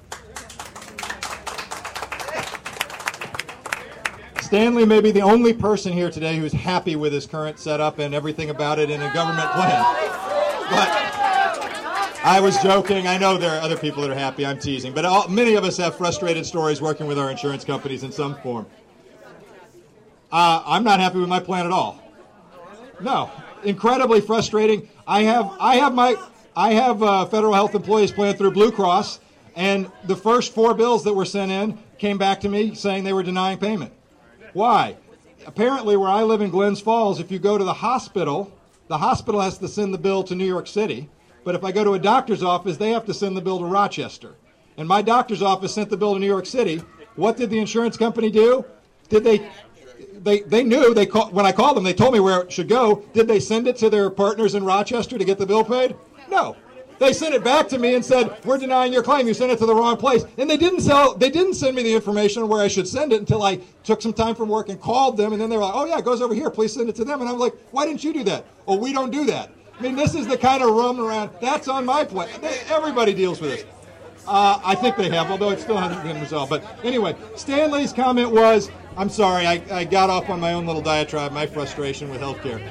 Stanley may be the only person here today who's happy with his current setup and everything about it in a government plan. But I was joking. I know there are other people that are happy. I'm teasing. But many of us have frustrated stories working with our insurance companies in some form. I'm not happy with my plan at all. No. Incredibly frustrating. I have a federal health employees plan through Blue Cross, and the first 4 bills that were sent in came back to me saying they were denying payment. Why? Apparently, where I live in Glens Falls, if you go to the hospital has to send the bill to New York City. But if I go to a doctor's office, they have to send the bill to Rochester. And my doctor's office sent the bill to New York City. What did the insurance company do? Did they knew, when I called them, they told me where it should go. Did they send it to their partners in Rochester to get the bill paid? No. They sent it back to me and said, we're denying your claim. You sent it to the wrong place. And they didn't send me the information on where I should send it until I took some time from work and called them. And then they were like, oh, yeah, it goes over here. Please send it to them. And I'm like, why didn't you do that? Oh, we don't do that. I mean, this is the kind of roam around. That's on my plan. Everybody deals with this. I think they have, although it still hasn't been resolved. But anyway, Stanley's comment was, I'm sorry, I got off on my own little diatribe, my frustration with health care.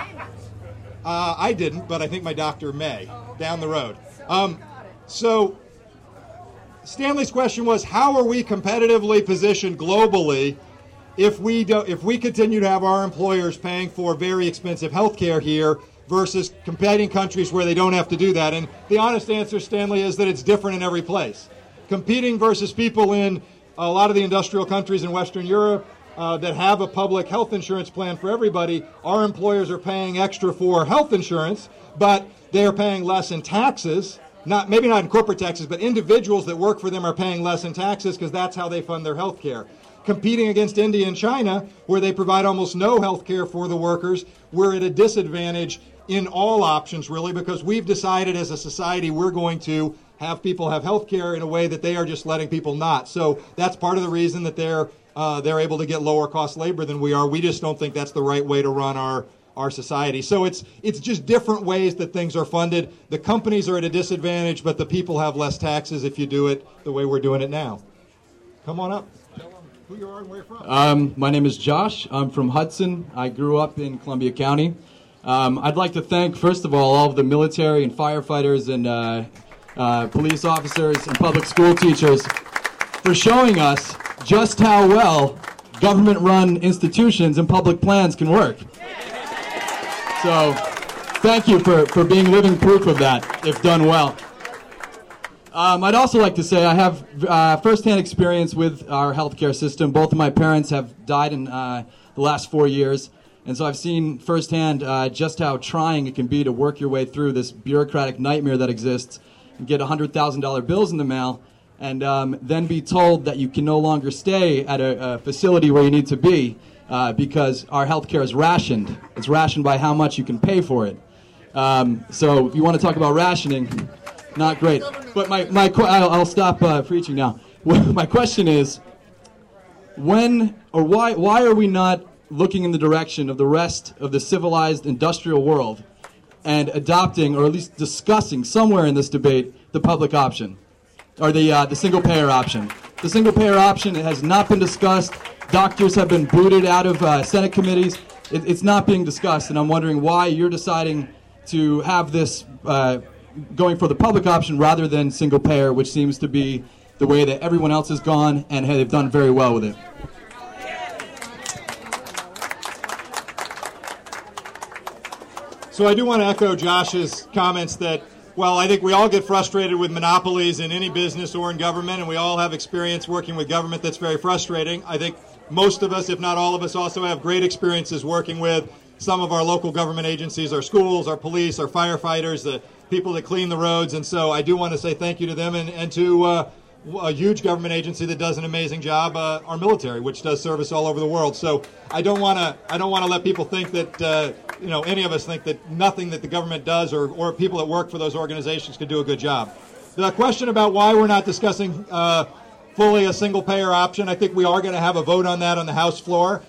I didn't, but I think my doctor may, down the road. So Stanley's question was, how are we competitively positioned globally if we continue to have our employers paying for very expensive health care here versus competing countries where they don't have to do that? And the honest answer, Stanley, is that it's different in every place. Competing versus people in a lot of the industrial countries in Western Europe that have a public health insurance plan for everybody, our employers are paying extra for health insurance, but they are paying less in taxes. Maybe not in corporate taxes, but individuals that work for them are paying less in taxes because that's how they fund their health care. Competing against India and China, where they provide almost no health care for the workers, we're at a disadvantage in all options, really, because we've decided as a society we're going to have people have health care in a way that they are just letting people not. So that's part of the reason that they're able to get lower cost labor than we are. We just don't think that's the right way to run our society. So it's just different ways that things are funded. The companies are at a disadvantage, but the people have less taxes if you do it the way we're doing it now. Come on up. Tell them who you are and where you're from. My name is Josh. I'm from Hudson. I grew up in Columbia County. I'd like to thank, first of all of the military and firefighters and police officers and public school teachers for showing us just how well government-run institutions and public plans can work. So, thank you for being living proof of that, if done well. I'd also like to say I have firsthand experience with our healthcare system. Both of my parents have died in the last 4 years, and so I've seen firsthand just how trying it can be to work your way through this bureaucratic nightmare that exists and get $100,000 bills in the mail, and then be told that you can no longer stay at a facility where you need to be because our health care is rationed. It's rationed by how much you can pay for it. So if you want to talk about rationing, not great. But I'll stop preaching now. My question is, when or why are we not looking in the direction of the rest of the civilized industrial world and adopting, or at least discussing somewhere in this debate, the public option? Or the single-payer option. The single-payer option has not been discussed. Doctors have been booted out of Senate committees. It's not being discussed, and I'm wondering why you're deciding to have this going for the public option rather than single-payer, which seems to be the way that everyone else has gone, and they've done very well with it. So I do want to echo Josh's comments that, well, I think we all get frustrated with monopolies in any business or in government, and we all have experience working with government that's very frustrating. I think most of us, if not all of us, also have great experiences working with some of our local government agencies, our schools, our police, our firefighters, the people that clean the roads. And so I do want to say thank you to them and to a huge government agency that does an amazing job, our military, which does service all over the world. So I don't want to let people think that any of us think that nothing that the government does or people that work for those organizations could do a good job. The question about why we're not discussing fully a single-payer option, I think we are going to have a vote on that on the House floor.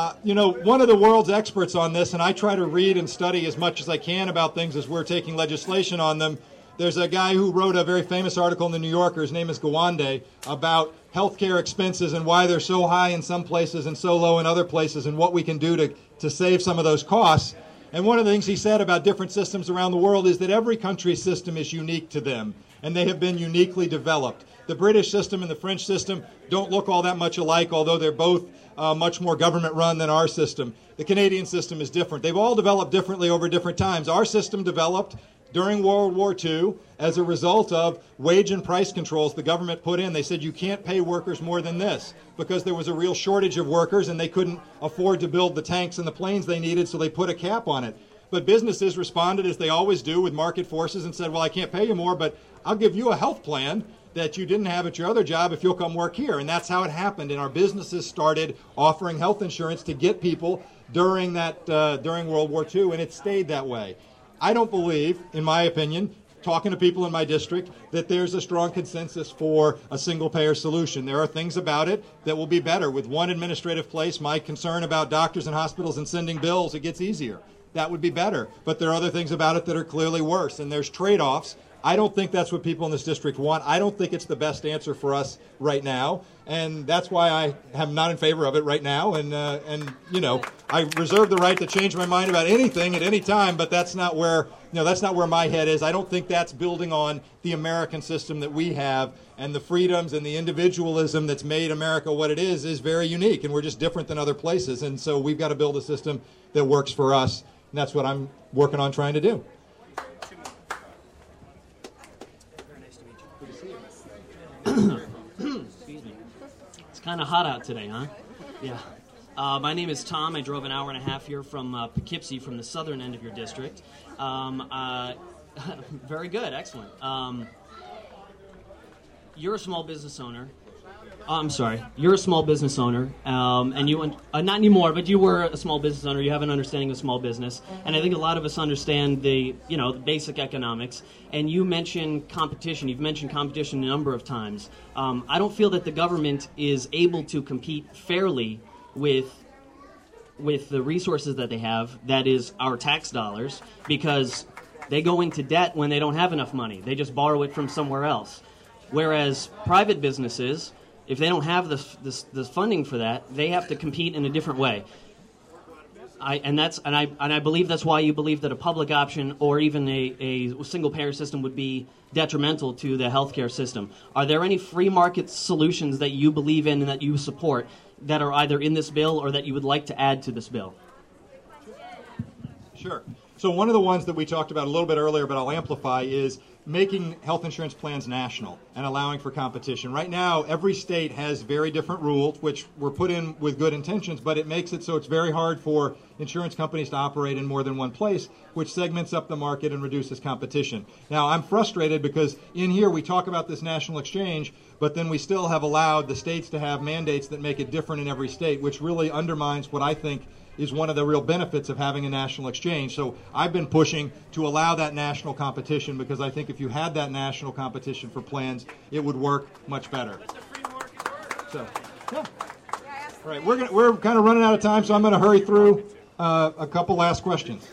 One of the world's experts on this, and I try to read and study as much as I can about things as we're taking legislation on them. There's a guy who wrote a very famous article in the New Yorker, his name is Gawande, about healthcare expenses and why they're so high in some places and so low in other places and what we can do to save some of those costs. And one of the things he said about different systems around the world is that every country's system is unique to them, and they have been uniquely developed. The British system and the French system don't look all that much alike, although they're both much more government-run than our system. The Canadian system is different. They've all developed differently over different times. Our system developed during World War II as a result of wage and price controls the government put in. They said you can't pay workers more than this because there was a real shortage of workers and they couldn't afford to build the tanks and the planes they needed, so they put a cap on it. But businesses responded as they always do with market forces and said, well, I can't pay you more, but I'll give you a health plan that you didn't have at your other job if you'll come work here. And that's how it happened. And our businesses started offering health insurance to get people during World War II, and it stayed that way. I don't believe, in my opinion, talking to people in my district, that there's a strong consensus for a single-payer solution. There are things about it that will be better. With one administrative place, my concern about doctors and hospitals and sending bills, it gets easier. That would be better. But there are other things about it that are clearly worse, and there's trade-offs. I don't think that's what people in this district want. I don't think it's the best answer for us right now, and that's why I am not in favor of it right now. And I reserve the right to change my mind about anything at any time, but that's not where my head is. I don't think that's building on the American system that we have, and the freedoms and the individualism that's made America what it is very unique, and we're just different than other places. And so we've got to build a system that works for us, and that's what I'm working on trying to do. Excuse me. It's kind of hot out today, huh? Yeah. My name is Tom. I drove an hour and a half here from Poughkeepsie, from the southern end of your district. Very good. Excellent. You're a small business owner. I'm sorry. You're a small business owner, and you not anymore, but you were a small business owner. You have an understanding of small business, and I think a lot of us understand the basic economics. And you mentioned competition. You've mentioned competition a number of times. I don't feel that the government is able to compete fairly with with the resources that they have, that is our tax dollars, because they go into debt when they don't have enough money. They just borrow it from somewhere else. Whereas private businesses, if they don't have the funding for that, they have to compete in a different way. I believe that's why you believe that a public option or even a single payer system would be detrimental to the healthcare system. Are there any free market solutions that you believe in and that you support that are either in this bill or that you would like to add to this bill? Sure. So one of the ones that we talked about a little bit earlier, but I'll amplify, is making health insurance plans national and allowing for competition. Right now, every state has very different rules, which were put in with good intentions, but it makes it so it's very hard for insurance companies to operate in more than one place, which segments up the market and reduces competition. Now, I'm frustrated because in here we talk about this national exchange, but then we still have allowed the states to have mandates that make it different in every state, which really undermines what I think is one of the real benefits of having a national exchange. So I've been pushing to allow that national competition because I think if you had that national competition for plans, it would work much better. So, yeah. All right, we're kind of running out of time, so I'm going to hurry through a couple last questions.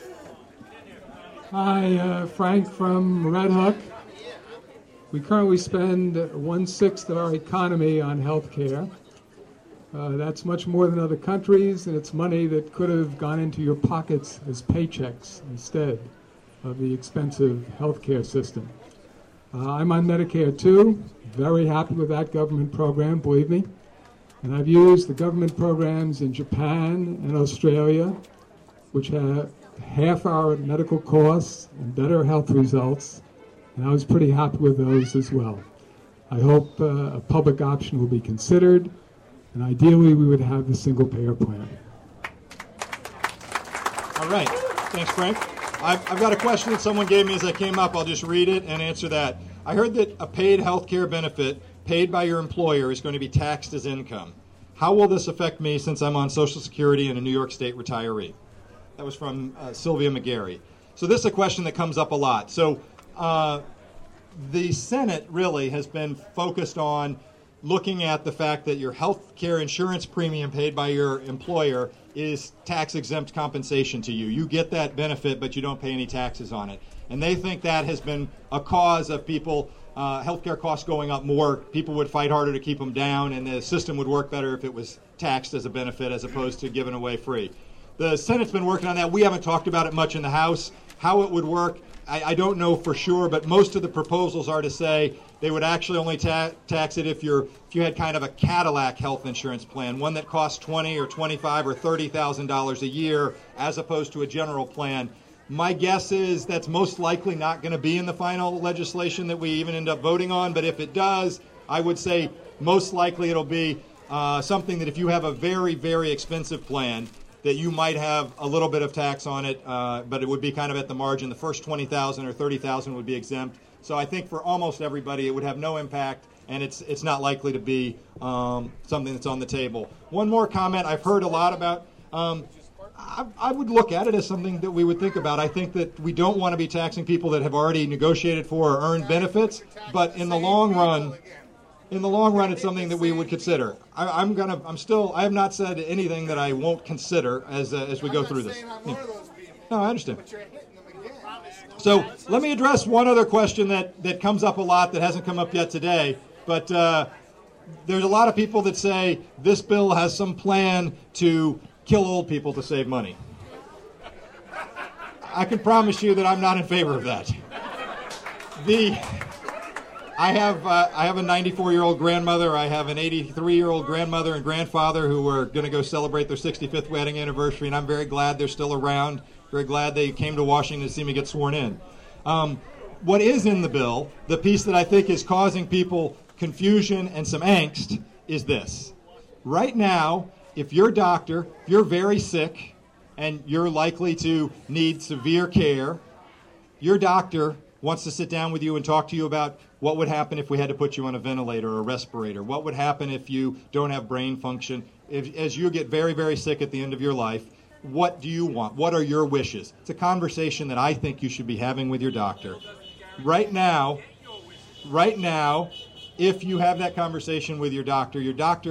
Hi, Frank from Red Hook. We currently spend 1/6 of our economy on health care. That's much more than other countries, and it's money that could have gone into your pockets as paychecks instead of the expensive healthcare system. I'm on Medicare too, very happy with that government program, believe me. And I've used the government programs in Japan and Australia, which have half our medical costs and better health results, and I was pretty happy with those as well. I hope a public option will be considered, and ideally we would have the single payer plan. All right, thanks, Frank. I've got a question that someone gave me as I came up. I'll just read it and answer that. I heard that a paid health care benefit paid by your employer is going to be taxed as income. How will this affect me since I'm on Social Security and a New York State retiree? That was from Sylvia McGarry. So this is a question that comes up a lot. So the Senate really has been focused on looking at the fact that your health care insurance premium paid by your employer is tax-exempt compensation to you. You get that benefit, but you don't pay any taxes on it. And they think that has been a cause of people, healthcare costs going up more. People would fight harder to keep them down, and the system would work better if it was taxed as a benefit as opposed to given away free. The Senate's been working on that. We haven't talked about it much in the House. How it would work, I don't know for sure, but most of the proposals are to say they would actually only tax it if you had kind of a Cadillac health insurance plan, one that costs $20,000 or $25,000 or $30,000 a year, as opposed to a general plan. My guess is that's most likely not going to be in the final legislation that we even end up voting on, but if it does, I would say most likely it'll be something that if you have a very, very expensive plan, that you might have a little bit of tax on it, but it would be kind of at the margin. The first $20,000 or $30,000 would be exempt. So I think for almost everybody, it would have no impact, and it's not likely to be something that's on the table. One more comment I've heard a lot about. I would look at it as something that we would think about. I think that we don't want to be taxing people that have already negotiated for or earned benefits, but in the long run, it's something that we would consider. I have not said anything that I won't consider as we go through this. Yeah. No, I understand. So let me address one other question that comes up a lot that hasn't come up yet today. But there's a lot of people that say this bill has some plan to kill old people to save money. I can promise you that I'm not in favor of that. I have a 94-year-old grandmother. I have an 83-year-old grandmother and grandfather who are going to go celebrate their 65th wedding anniversary, and I'm very glad they're still around. Very glad they came to Washington to see me get sworn in. What is in the bill, the piece that I think is causing people confusion and some angst, is this. Right now, if you're a doctor, you're very sick, and you're likely to need severe care, your doctor wants to sit down with you and talk to you about what would happen if we had to put you on a ventilator or a respirator, what would happen if you don't have brain function, as you get very, very sick at the end of your life. What do you want? What are your wishes? It's a conversation that I think you should be having with your doctor. Right now, if you have that conversation with your doctor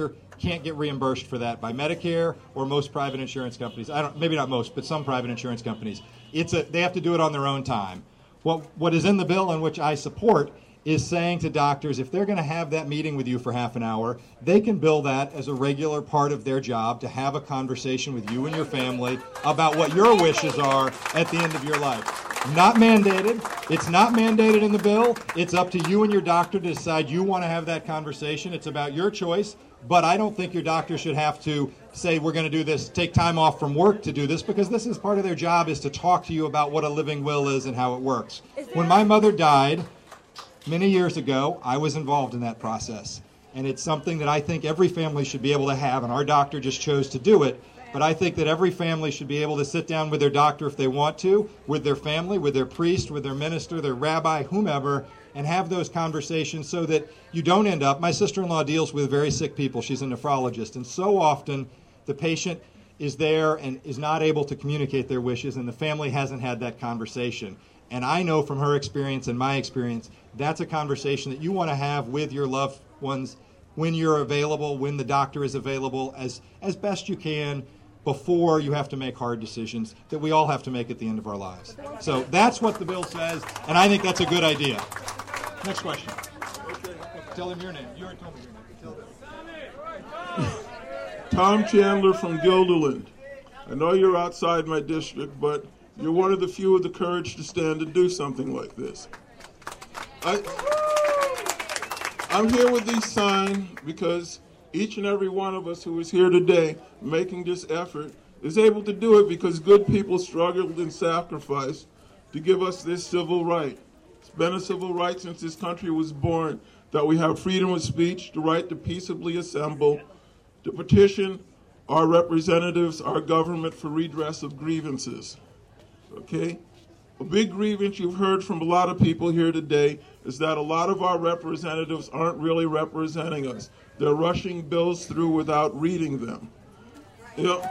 can't get reimbursed for that by Medicare or most private insurance companies. Maybe not most, but some private insurance companies. They have to do it on their own time. What is in the bill, and which I support, is saying to doctors, if they're going to have that meeting with you for half an hour, they can bill that as a regular part of their job to have a conversation with you and your family about what your wishes are at the end of your life. Not mandated. It's not mandated in the bill. It's up to you and your doctor to decide you want to have that conversation. It's about your choice, but I don't think your doctor should have to say, we're going to do this, take time off from work to do this, because this is part of their job, is to talk to you about what a living will is and how it works. When my mother died many years ago, I was involved in that process. And it's something that I think every family should be able to have, and our doctor just chose to do it. But I think that every family should be able to sit down with their doctor if they want to, with their family, with their priest, with their minister, their rabbi, whomever, and have those conversations so that you don't end up. My sister-in-law deals with very sick people. She's a nephrologist. And so often the patient is there and is not able to communicate their wishes, and the family hasn't had that conversation. And I know from her experience and my experience, that's a conversation that you want to have with your loved ones when you're available, when the doctor is available, as best you can, before you have to make hard decisions that we all have to make at the end of our lives. So that's what the bill says, and I think that's a good idea. Next question. Tell him your name. You already told me your name. Tell them. Tom Chandler from Guilderland. I know you're outside my district, but you're one of the few with the courage to stand and do something like this. I'm here with these signs because each and every one of us who is here today making this effort is able to do it because good people struggled and sacrificed to give us this civil right. It's been a civil right since this country was born, that we have freedom of speech, the right to peaceably assemble, to petition our representatives, our government, for redress of grievances. Okay? A big grievance you've heard from a lot of people here today is that a lot of our representatives aren't really representing us. They're rushing bills through without reading them. You know,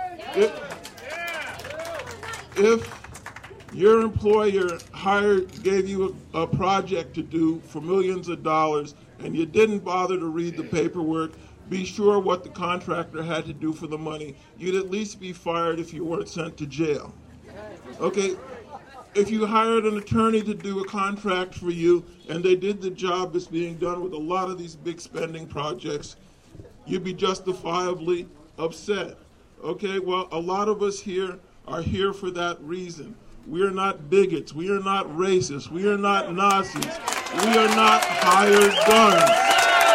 if your employer gave you a project to do for millions of dollars and you didn't bother to read the paperwork, be sure what the contractor had to do for the money. You'd at least be fired if you weren't sent to jail. Okay? If you hired an attorney to do a contract for you and they did the job that's being done with a lot of these big spending projects, you'd be justifiably upset. Okay, well, a lot of us here are here for that reason. We are not bigots. We are not racists. We are not Nazis. We are not hired guns.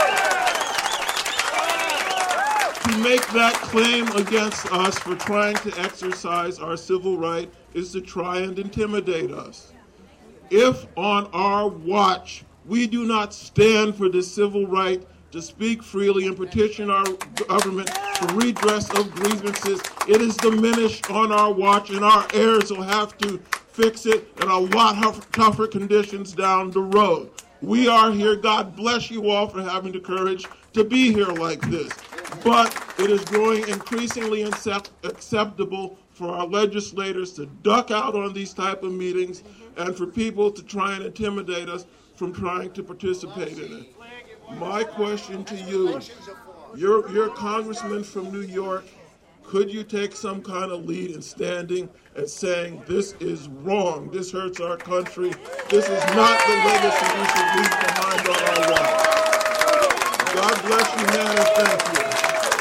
To make that claim against us for trying to exercise our civil right is to try and intimidate us. If on our watch we do not stand for the civil right to speak freely and petition our government for redress of grievances, it is diminished on our watch, and our heirs will have to fix it in a lot tougher conditions down the road. We are here. God bless you all for having the courage to be here like this. But it is growing increasingly acceptable for our legislators to duck out on these type of meetings and for people to try and intimidate us from trying to participate in it. My question to you, you're a congressman from New York. Could you take some kind of lead in standing and saying this is wrong, this hurts our country, this is not the legacy we should leave behind on our watch? God bless you, man, and thank you.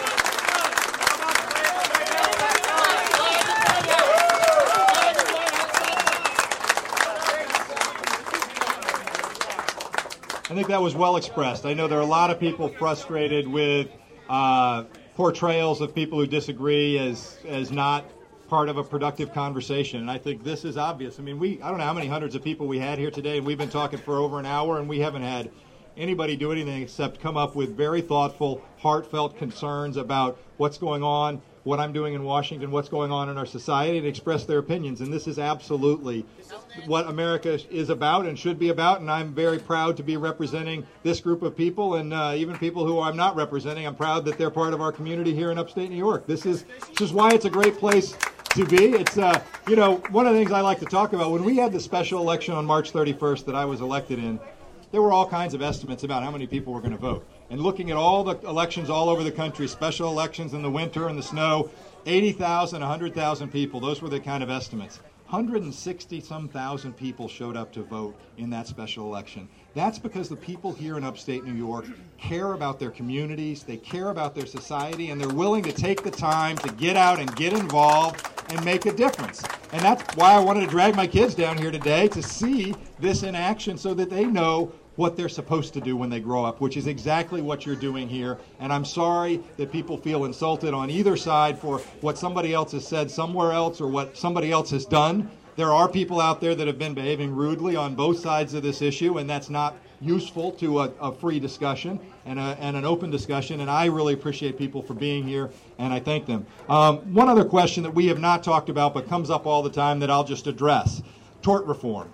I think that was well expressed. I know there are a lot of people frustrated with portrayals of people who disagree as not part of a productive conversation, and I think this is obvious. I mean, I don't know how many hundreds of people we had here today, and we've been talking for over an hour, and we haven't had anybody do anything except come up with very thoughtful, heartfelt concerns about what's going on, what I'm doing in Washington, what's going on in our society, and express their opinions. And this is absolutely what America is about and should be about, and I'm very proud to be representing this group of people, and even people who I'm not representing. I'm proud that they're part of our community here in upstate New York. This is why it's a great place to be. It's, one of the things I like to talk about, when we had the special election on March 31st that I was elected in, there were all kinds of estimates about how many people were going to vote. and looking at all the elections all over the country, special elections in the winter and the snow, 80,000, 100,000 people, those were the kind of estimates. 160-some thousand people showed up to vote in that special election. That's because the people here in upstate New York care about their communities, they care about their society, and they're willing to take the time to get out and get involved and make a difference. And that's why I wanted to drag my kids down here today to see this in action so that they know what they're supposed to do when they grow up, which is exactly what you're doing here. And I'm sorry that people feel insulted on either side for what somebody else has said somewhere else or what somebody else has done. There are people out there that have been behaving rudely on both sides of this issue, and that's not useful to a free discussion and an open discussion, and I really appreciate people for being here, and I thank them. One other question that we have not talked about but comes up all the time that I'll just address. Tort reform.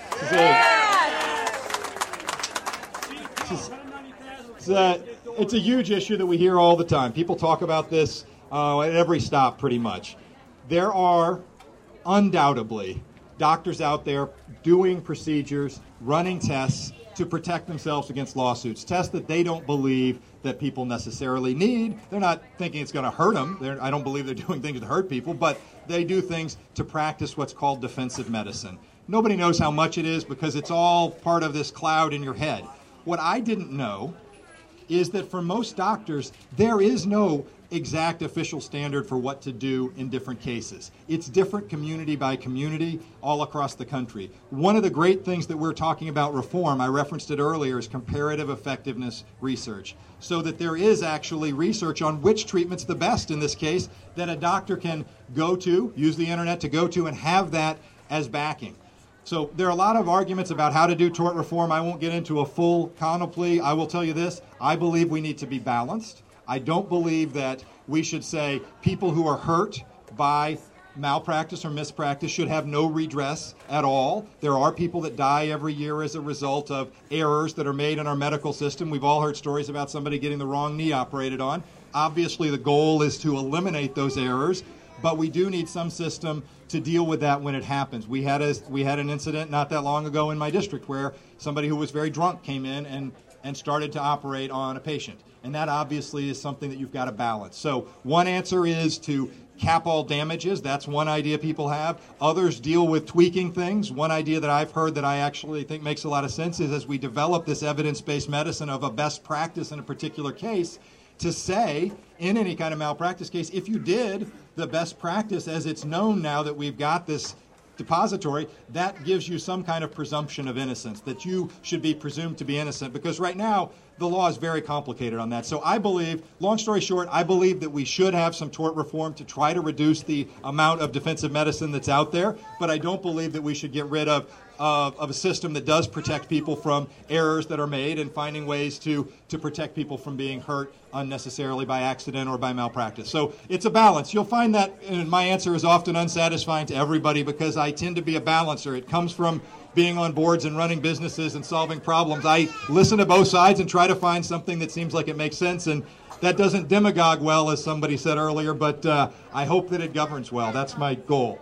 It's a huge issue that we hear all the time. People talk about this at every stop pretty much. There are undoubtedly doctors out there doing procedures, running tests to protect themselves against lawsuits, tests that they don't believe that people necessarily need. They're not thinking it's going to hurt them. I don't believe they're doing things to hurt people, but they do things to practice what's called defensive medicine. Nobody knows how much it is because it's all part of this cloud in your head. What I didn't know is that for most doctors, there is no exact official standard for what to do in different cases. It's different community by community all across the country. One of the great things that we're talking about reform, I referenced it earlier, is comparative effectiveness research. So that there is actually research on which treatment's the best in this case that a doctor can go to, use the internet to go to, and have that as backing. So there are a lot of arguments about how to do tort reform. I won't get into a full panoply. I will tell you this. I believe we need to be balanced. I don't believe that we should say people who are hurt by malpractice or mispractice should have no redress at all. There are people that die every year as a result of errors that are made in our medical system. We've all heard stories about somebody getting the wrong knee operated on. Obviously, the goal is to eliminate those errors, but we do need some system to deal with that when it happens. We had an incident not that long ago in my district where somebody who was very drunk came in and started to operate on a patient. And that obviously is something that you've got to balance. So one answer is to cap all damages. That's one idea people have. Others deal with tweaking things. One idea that I've heard that I actually think makes a lot of sense is as we develop this evidence-based medicine of a best practice in a particular case, to say in any kind of malpractice case, if you did the best practice as it's known now that we've got this depository, that gives you some kind of presumption of innocence, that you should be presumed to be innocent, because right now the law is very complicated on that. So I believe, long story short, I believe that we should have some tort reform to try to reduce the amount of defensive medicine that's out there, but I don't believe that we should get rid of a system that does protect people from errors that are made and finding ways to protect people from being hurt unnecessarily by accident or by malpractice. So it's a balance. You'll find that, and my answer is often unsatisfying to everybody because I tend to be a balancer. It comes from being on boards and running businesses and solving problems. I listen to both sides and try to find something that seems like it makes sense, and that doesn't demagogue well, as somebody said earlier, but I hope that it governs well. That's my goal.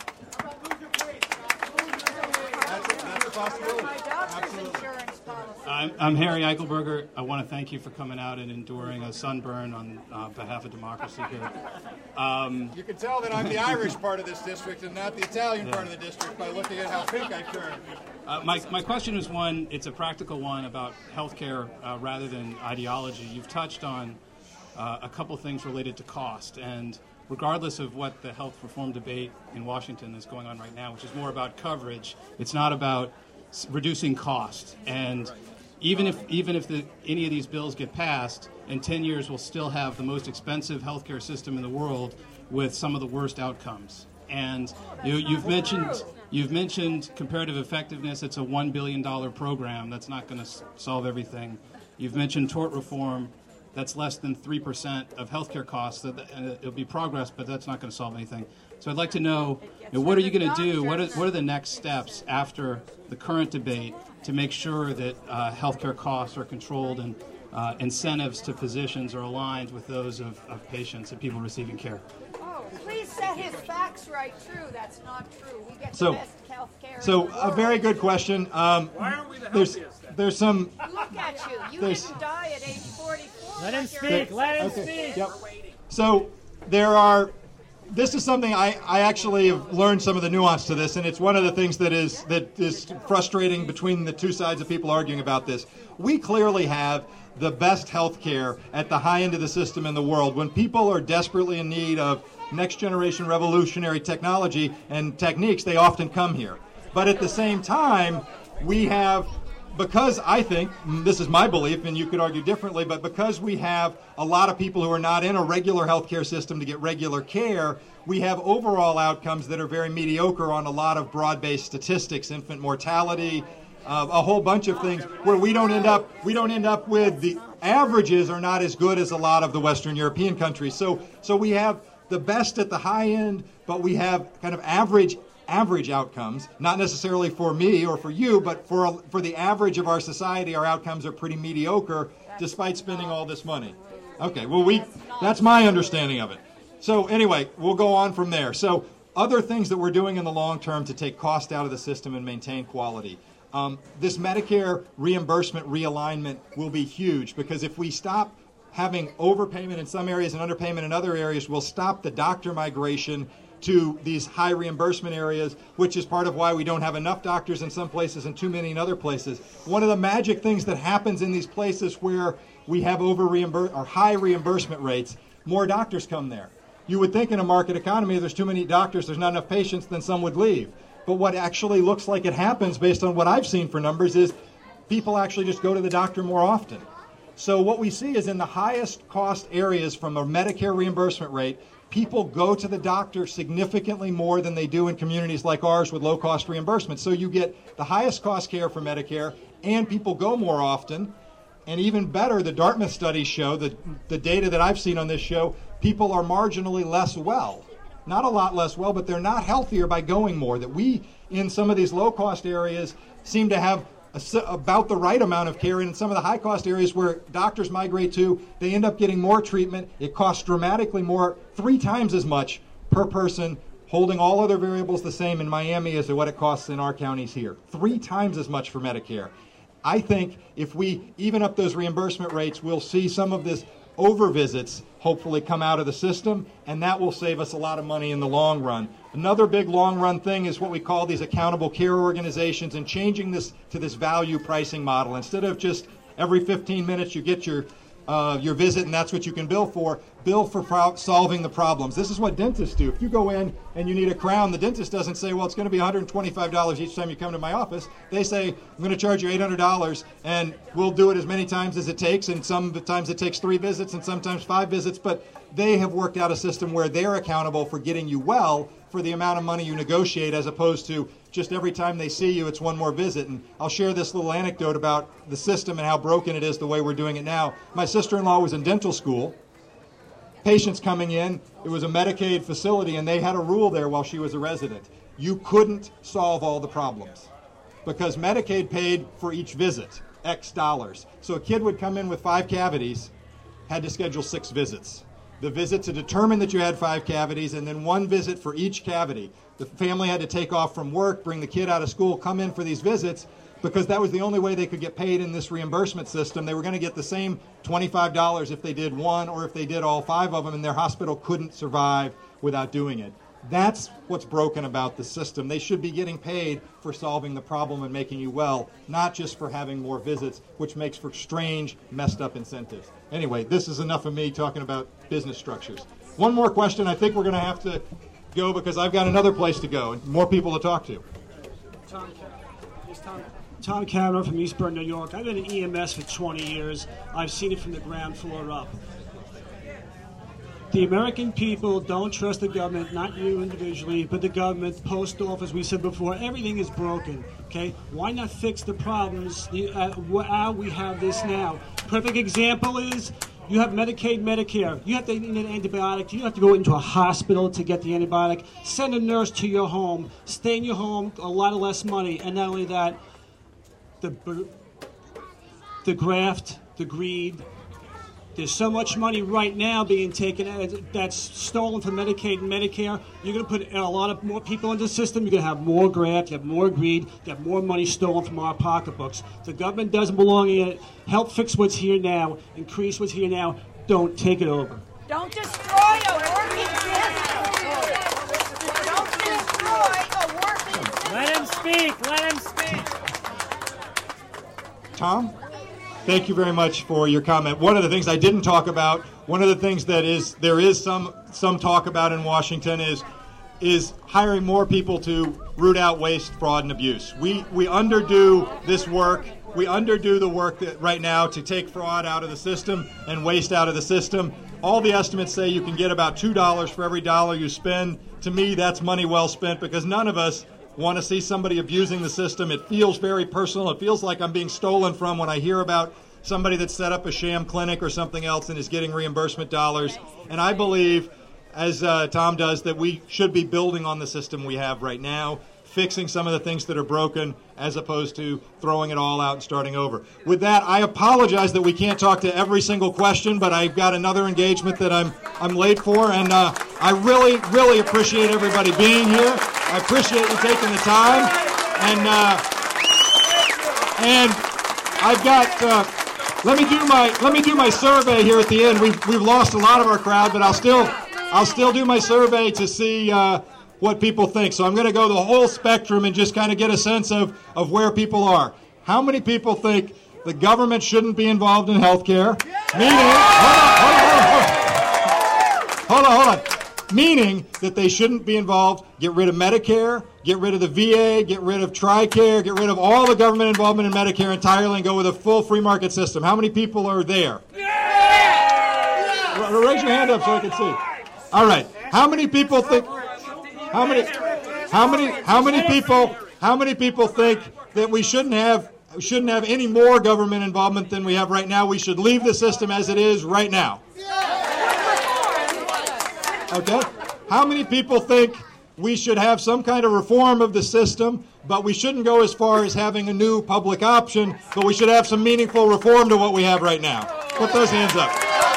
I'm Harry Eichelberger. I want to thank you for coming out and enduring a sunburn on behalf of democracy here. You can tell that I'm the Irish part of this district and not the Italian part of the district by looking at how pink I turn. My question is one, it's a practical one about healthcare rather than ideology. You've touched on a couple things related to cost, and regardless of what the health reform debate in Washington is going on right now, which is more about coverage, it's not about reducing cost. And even if any of these bills get passed, in 10 years we'll still have the most expensive healthcare system in the world with some of the worst outcomes. And you've mentioned comparative effectiveness. It's a $1 billion program. That's not going to solve everything. You've mentioned tort reform. That's less than 3% of healthcare costs. It'll be progress, but that's not going to solve anything. So I'd like to know, what are you going to do? What are the next steps after the current debate to make sure that healthcare costs are controlled and incentives to physicians are aligned with those of patients and people receiving care? Oh, please set his facts right. True, that's not true. We get So- the best health care. So a very good question. Why aren't we the There's some. Look at you. You There's- didn't die at age 44. Let him speak. Let him Okay. speak. Yep. So this is something I actually have learned some of the nuance to this, and it's one of the things that is frustrating between the two sides of people arguing about this. We clearly have the best health care at the high end of the system in the world. When people are desperately in need of next generation revolutionary technology and techniques, they often come here. But at the same time, we have, because I think, this is my belief, and you could argue differently, but because we have a lot of people who are not in a regular healthcare system to get regular care, we have overall outcomes that are very mediocre on a lot of broad-based statistics, infant mortality, a whole bunch of things where we don't end up with the averages are not as good as a lot of the Western European countries. So we have the best at the high end, but we have kind of average outcomes, not necessarily for me or for you, but for the average of our society, our outcomes are pretty mediocre despite spending all this money. Okay, well, that's my understanding of it. So anyway, we'll go on from there. So other things that we're doing in the long term to take cost out of the system and maintain quality. This Medicare reimbursement realignment will be huge, because if we stop having overpayment in some areas and underpayment in other areas, we'll stop the doctor migration to these high reimbursement areas, which is part of why we don't have enough doctors in some places and too many in other places. One of the magic things that happens in these places where we have high reimbursement rates, more doctors come there. You would think in a market economy, there's too many doctors, there's not enough patients, then some would leave. But what actually looks like it happens, based on what I've seen for numbers, is people actually just go to the doctor more often. So what we see is in the highest cost areas from a Medicare reimbursement rate, people go to the doctor significantly more than they do in communities like ours with low-cost reimbursement. So you get the highest cost care for Medicare, and people go more often. And even better, the Dartmouth studies show, the data that I've seen on this show, people are marginally less well. Not a lot less well, but they're not healthier by going more. That we, in some of these low-cost areas, seem to have about the right amount of care. And in some of the high-cost areas where doctors migrate to, they end up getting more treatment. It costs dramatically more, 3 times as much per person, holding all other variables the same in Miami as to what it costs in our counties here. 3 times as much for Medicare. I think if we even up those reimbursement rates, we'll see some of this over visits hopefully come out of the system, and that will save us a lot of money in the long run. Another big long run thing is what we call these accountable care organizations, and changing this to this value pricing model. Instead of just every 15 minutes you get your visit and that's what you can bill for solving the problems. This is what dentists do. If you go in and you need a crown, the dentist doesn't say, well, it's going to be $125 each time you come to my office. They say, I'm going to charge you $800 and we'll do it as many times as it takes, and sometimes it takes 3 visits and sometimes 5 visits, but they have worked out a system where they're accountable for getting you well for the amount of money you negotiate, as opposed to just every time they see you, it's one more visit. And I'll share this little anecdote about the system and how broken it is the way we're doing it now. My sister-in-law was in dental school. Patients coming in, it was a Medicaid facility, and they had a rule there while she was a resident. You couldn't solve all the problems because Medicaid paid for each visit, X dollars. So a kid would come in with 5 cavities, had to schedule 6 visits. The visit to determine that you had 5 cavities, and then 1 visit for each cavity. The family had to take off from work, bring the kid out of school, come in for these visits, because that was the only way they could get paid in this reimbursement system. They were going to get the same $25 if they did 1 or if they did all 5 of them, and their hospital couldn't survive without doing it. That's what's broken about the system. They should be getting paid for solving the problem and making you well, not just for having more visits, which makes for strange, messed up incentives. Anyway, this is enough of me talking about business structures. One more question. I think we're going to have to go because I've got another place to go and more people to talk to. Tom Cameron from Eastburn, New York. I've been in EMS for 20 years. I've seen it from the ground floor up. The American people don't trust the government, not you individually, but the government, post office, we said before, everything is broken, okay? Why not fix the problems how we have this now? Perfect example is you have Medicaid, Medicare. You have to need an antibiotic. You have to go into a hospital to get the antibiotic. Send a nurse to your home. Stay in your home, a lot of less money. And not only that, the graft, the greed, There's so much money right now being taken that's stolen from Medicaid and Medicare. You're going to put a lot of more people into the system. You're going to have more graft, you have more greed, you have more money stolen from our pocketbooks. The government doesn't belong in it. Help fix what's here now. Increase what's here now. Don't take it over. Don't destroy a working business. Don't destroy a working business. Let him speak. Let him speak. Tom? Thank you very much for your comment. One of the things I didn't talk about, one of the things that there is some talk about in Washington is hiring more people to root out waste, fraud, and abuse. We underdo this work. We underdo the work right now to take fraud out of the system and waste out of the system. All the estimates say you can get about $2 for every dollar you spend. To me, that's money well spent, because none of us want to see somebody abusing the system. It feels very personal. It feels like I'm being stolen from when I hear about somebody that set up a sham clinic or something else and is getting reimbursement dollars. And I believe, as Tom does, that we should be building on the system we have right now, fixing some of the things that are broken, as opposed to throwing it all out and starting over. With that, I apologize that we can't talk to every single question, but I've got another engagement that I'm late for, and I really, really appreciate everybody being here. I appreciate you taking the time, and I've got. Let me do my survey here at the end. We've lost a lot of our crowd, but I'll still do my survey to see what people think. So I'm going to go the whole spectrum and just kind of get a sense of where people are. How many people think the government shouldn't be involved in health care? Hold on. Meaning that they shouldn't be involved. Get rid of Medicare, get rid of the VA, get rid of TRICARE, get rid of all the government involvement in Medicare entirely and go with a full free market system. How many people are there? Yeah! Raise your hand up so I can see. All right. How many people think how many people think that we shouldn't have any more government involvement than we have right now? We should leave the system as it is right now. Okay. How many people think we should have some kind of reform of the system, but we shouldn't go as far as having a new public option, but we should have some meaningful reform to what we have right now? Put those hands up.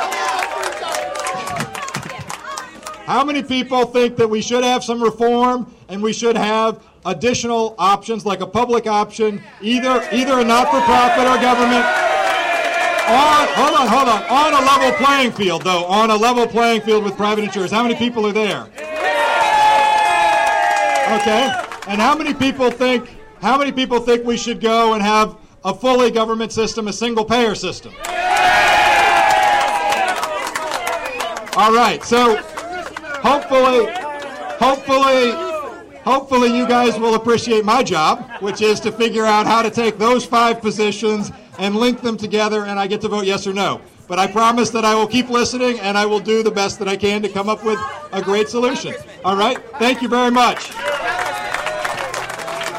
How many people think that we should have some reform and we should have additional options, like a public option, either a not-for-profit or government? Hold on. On a level playing field, though. On a level playing field with private insurers. How many people are there? Okay. And how many people think we should go and have a fully government system, a single-payer system? All right. So hopefully you guys will appreciate my job, which is to figure out how to take those 5 positions and link them together, and I get to vote yes or no. But I promise that I will keep listening, and I will do the best that I can to come up with a great solution. All right? Thank you very much.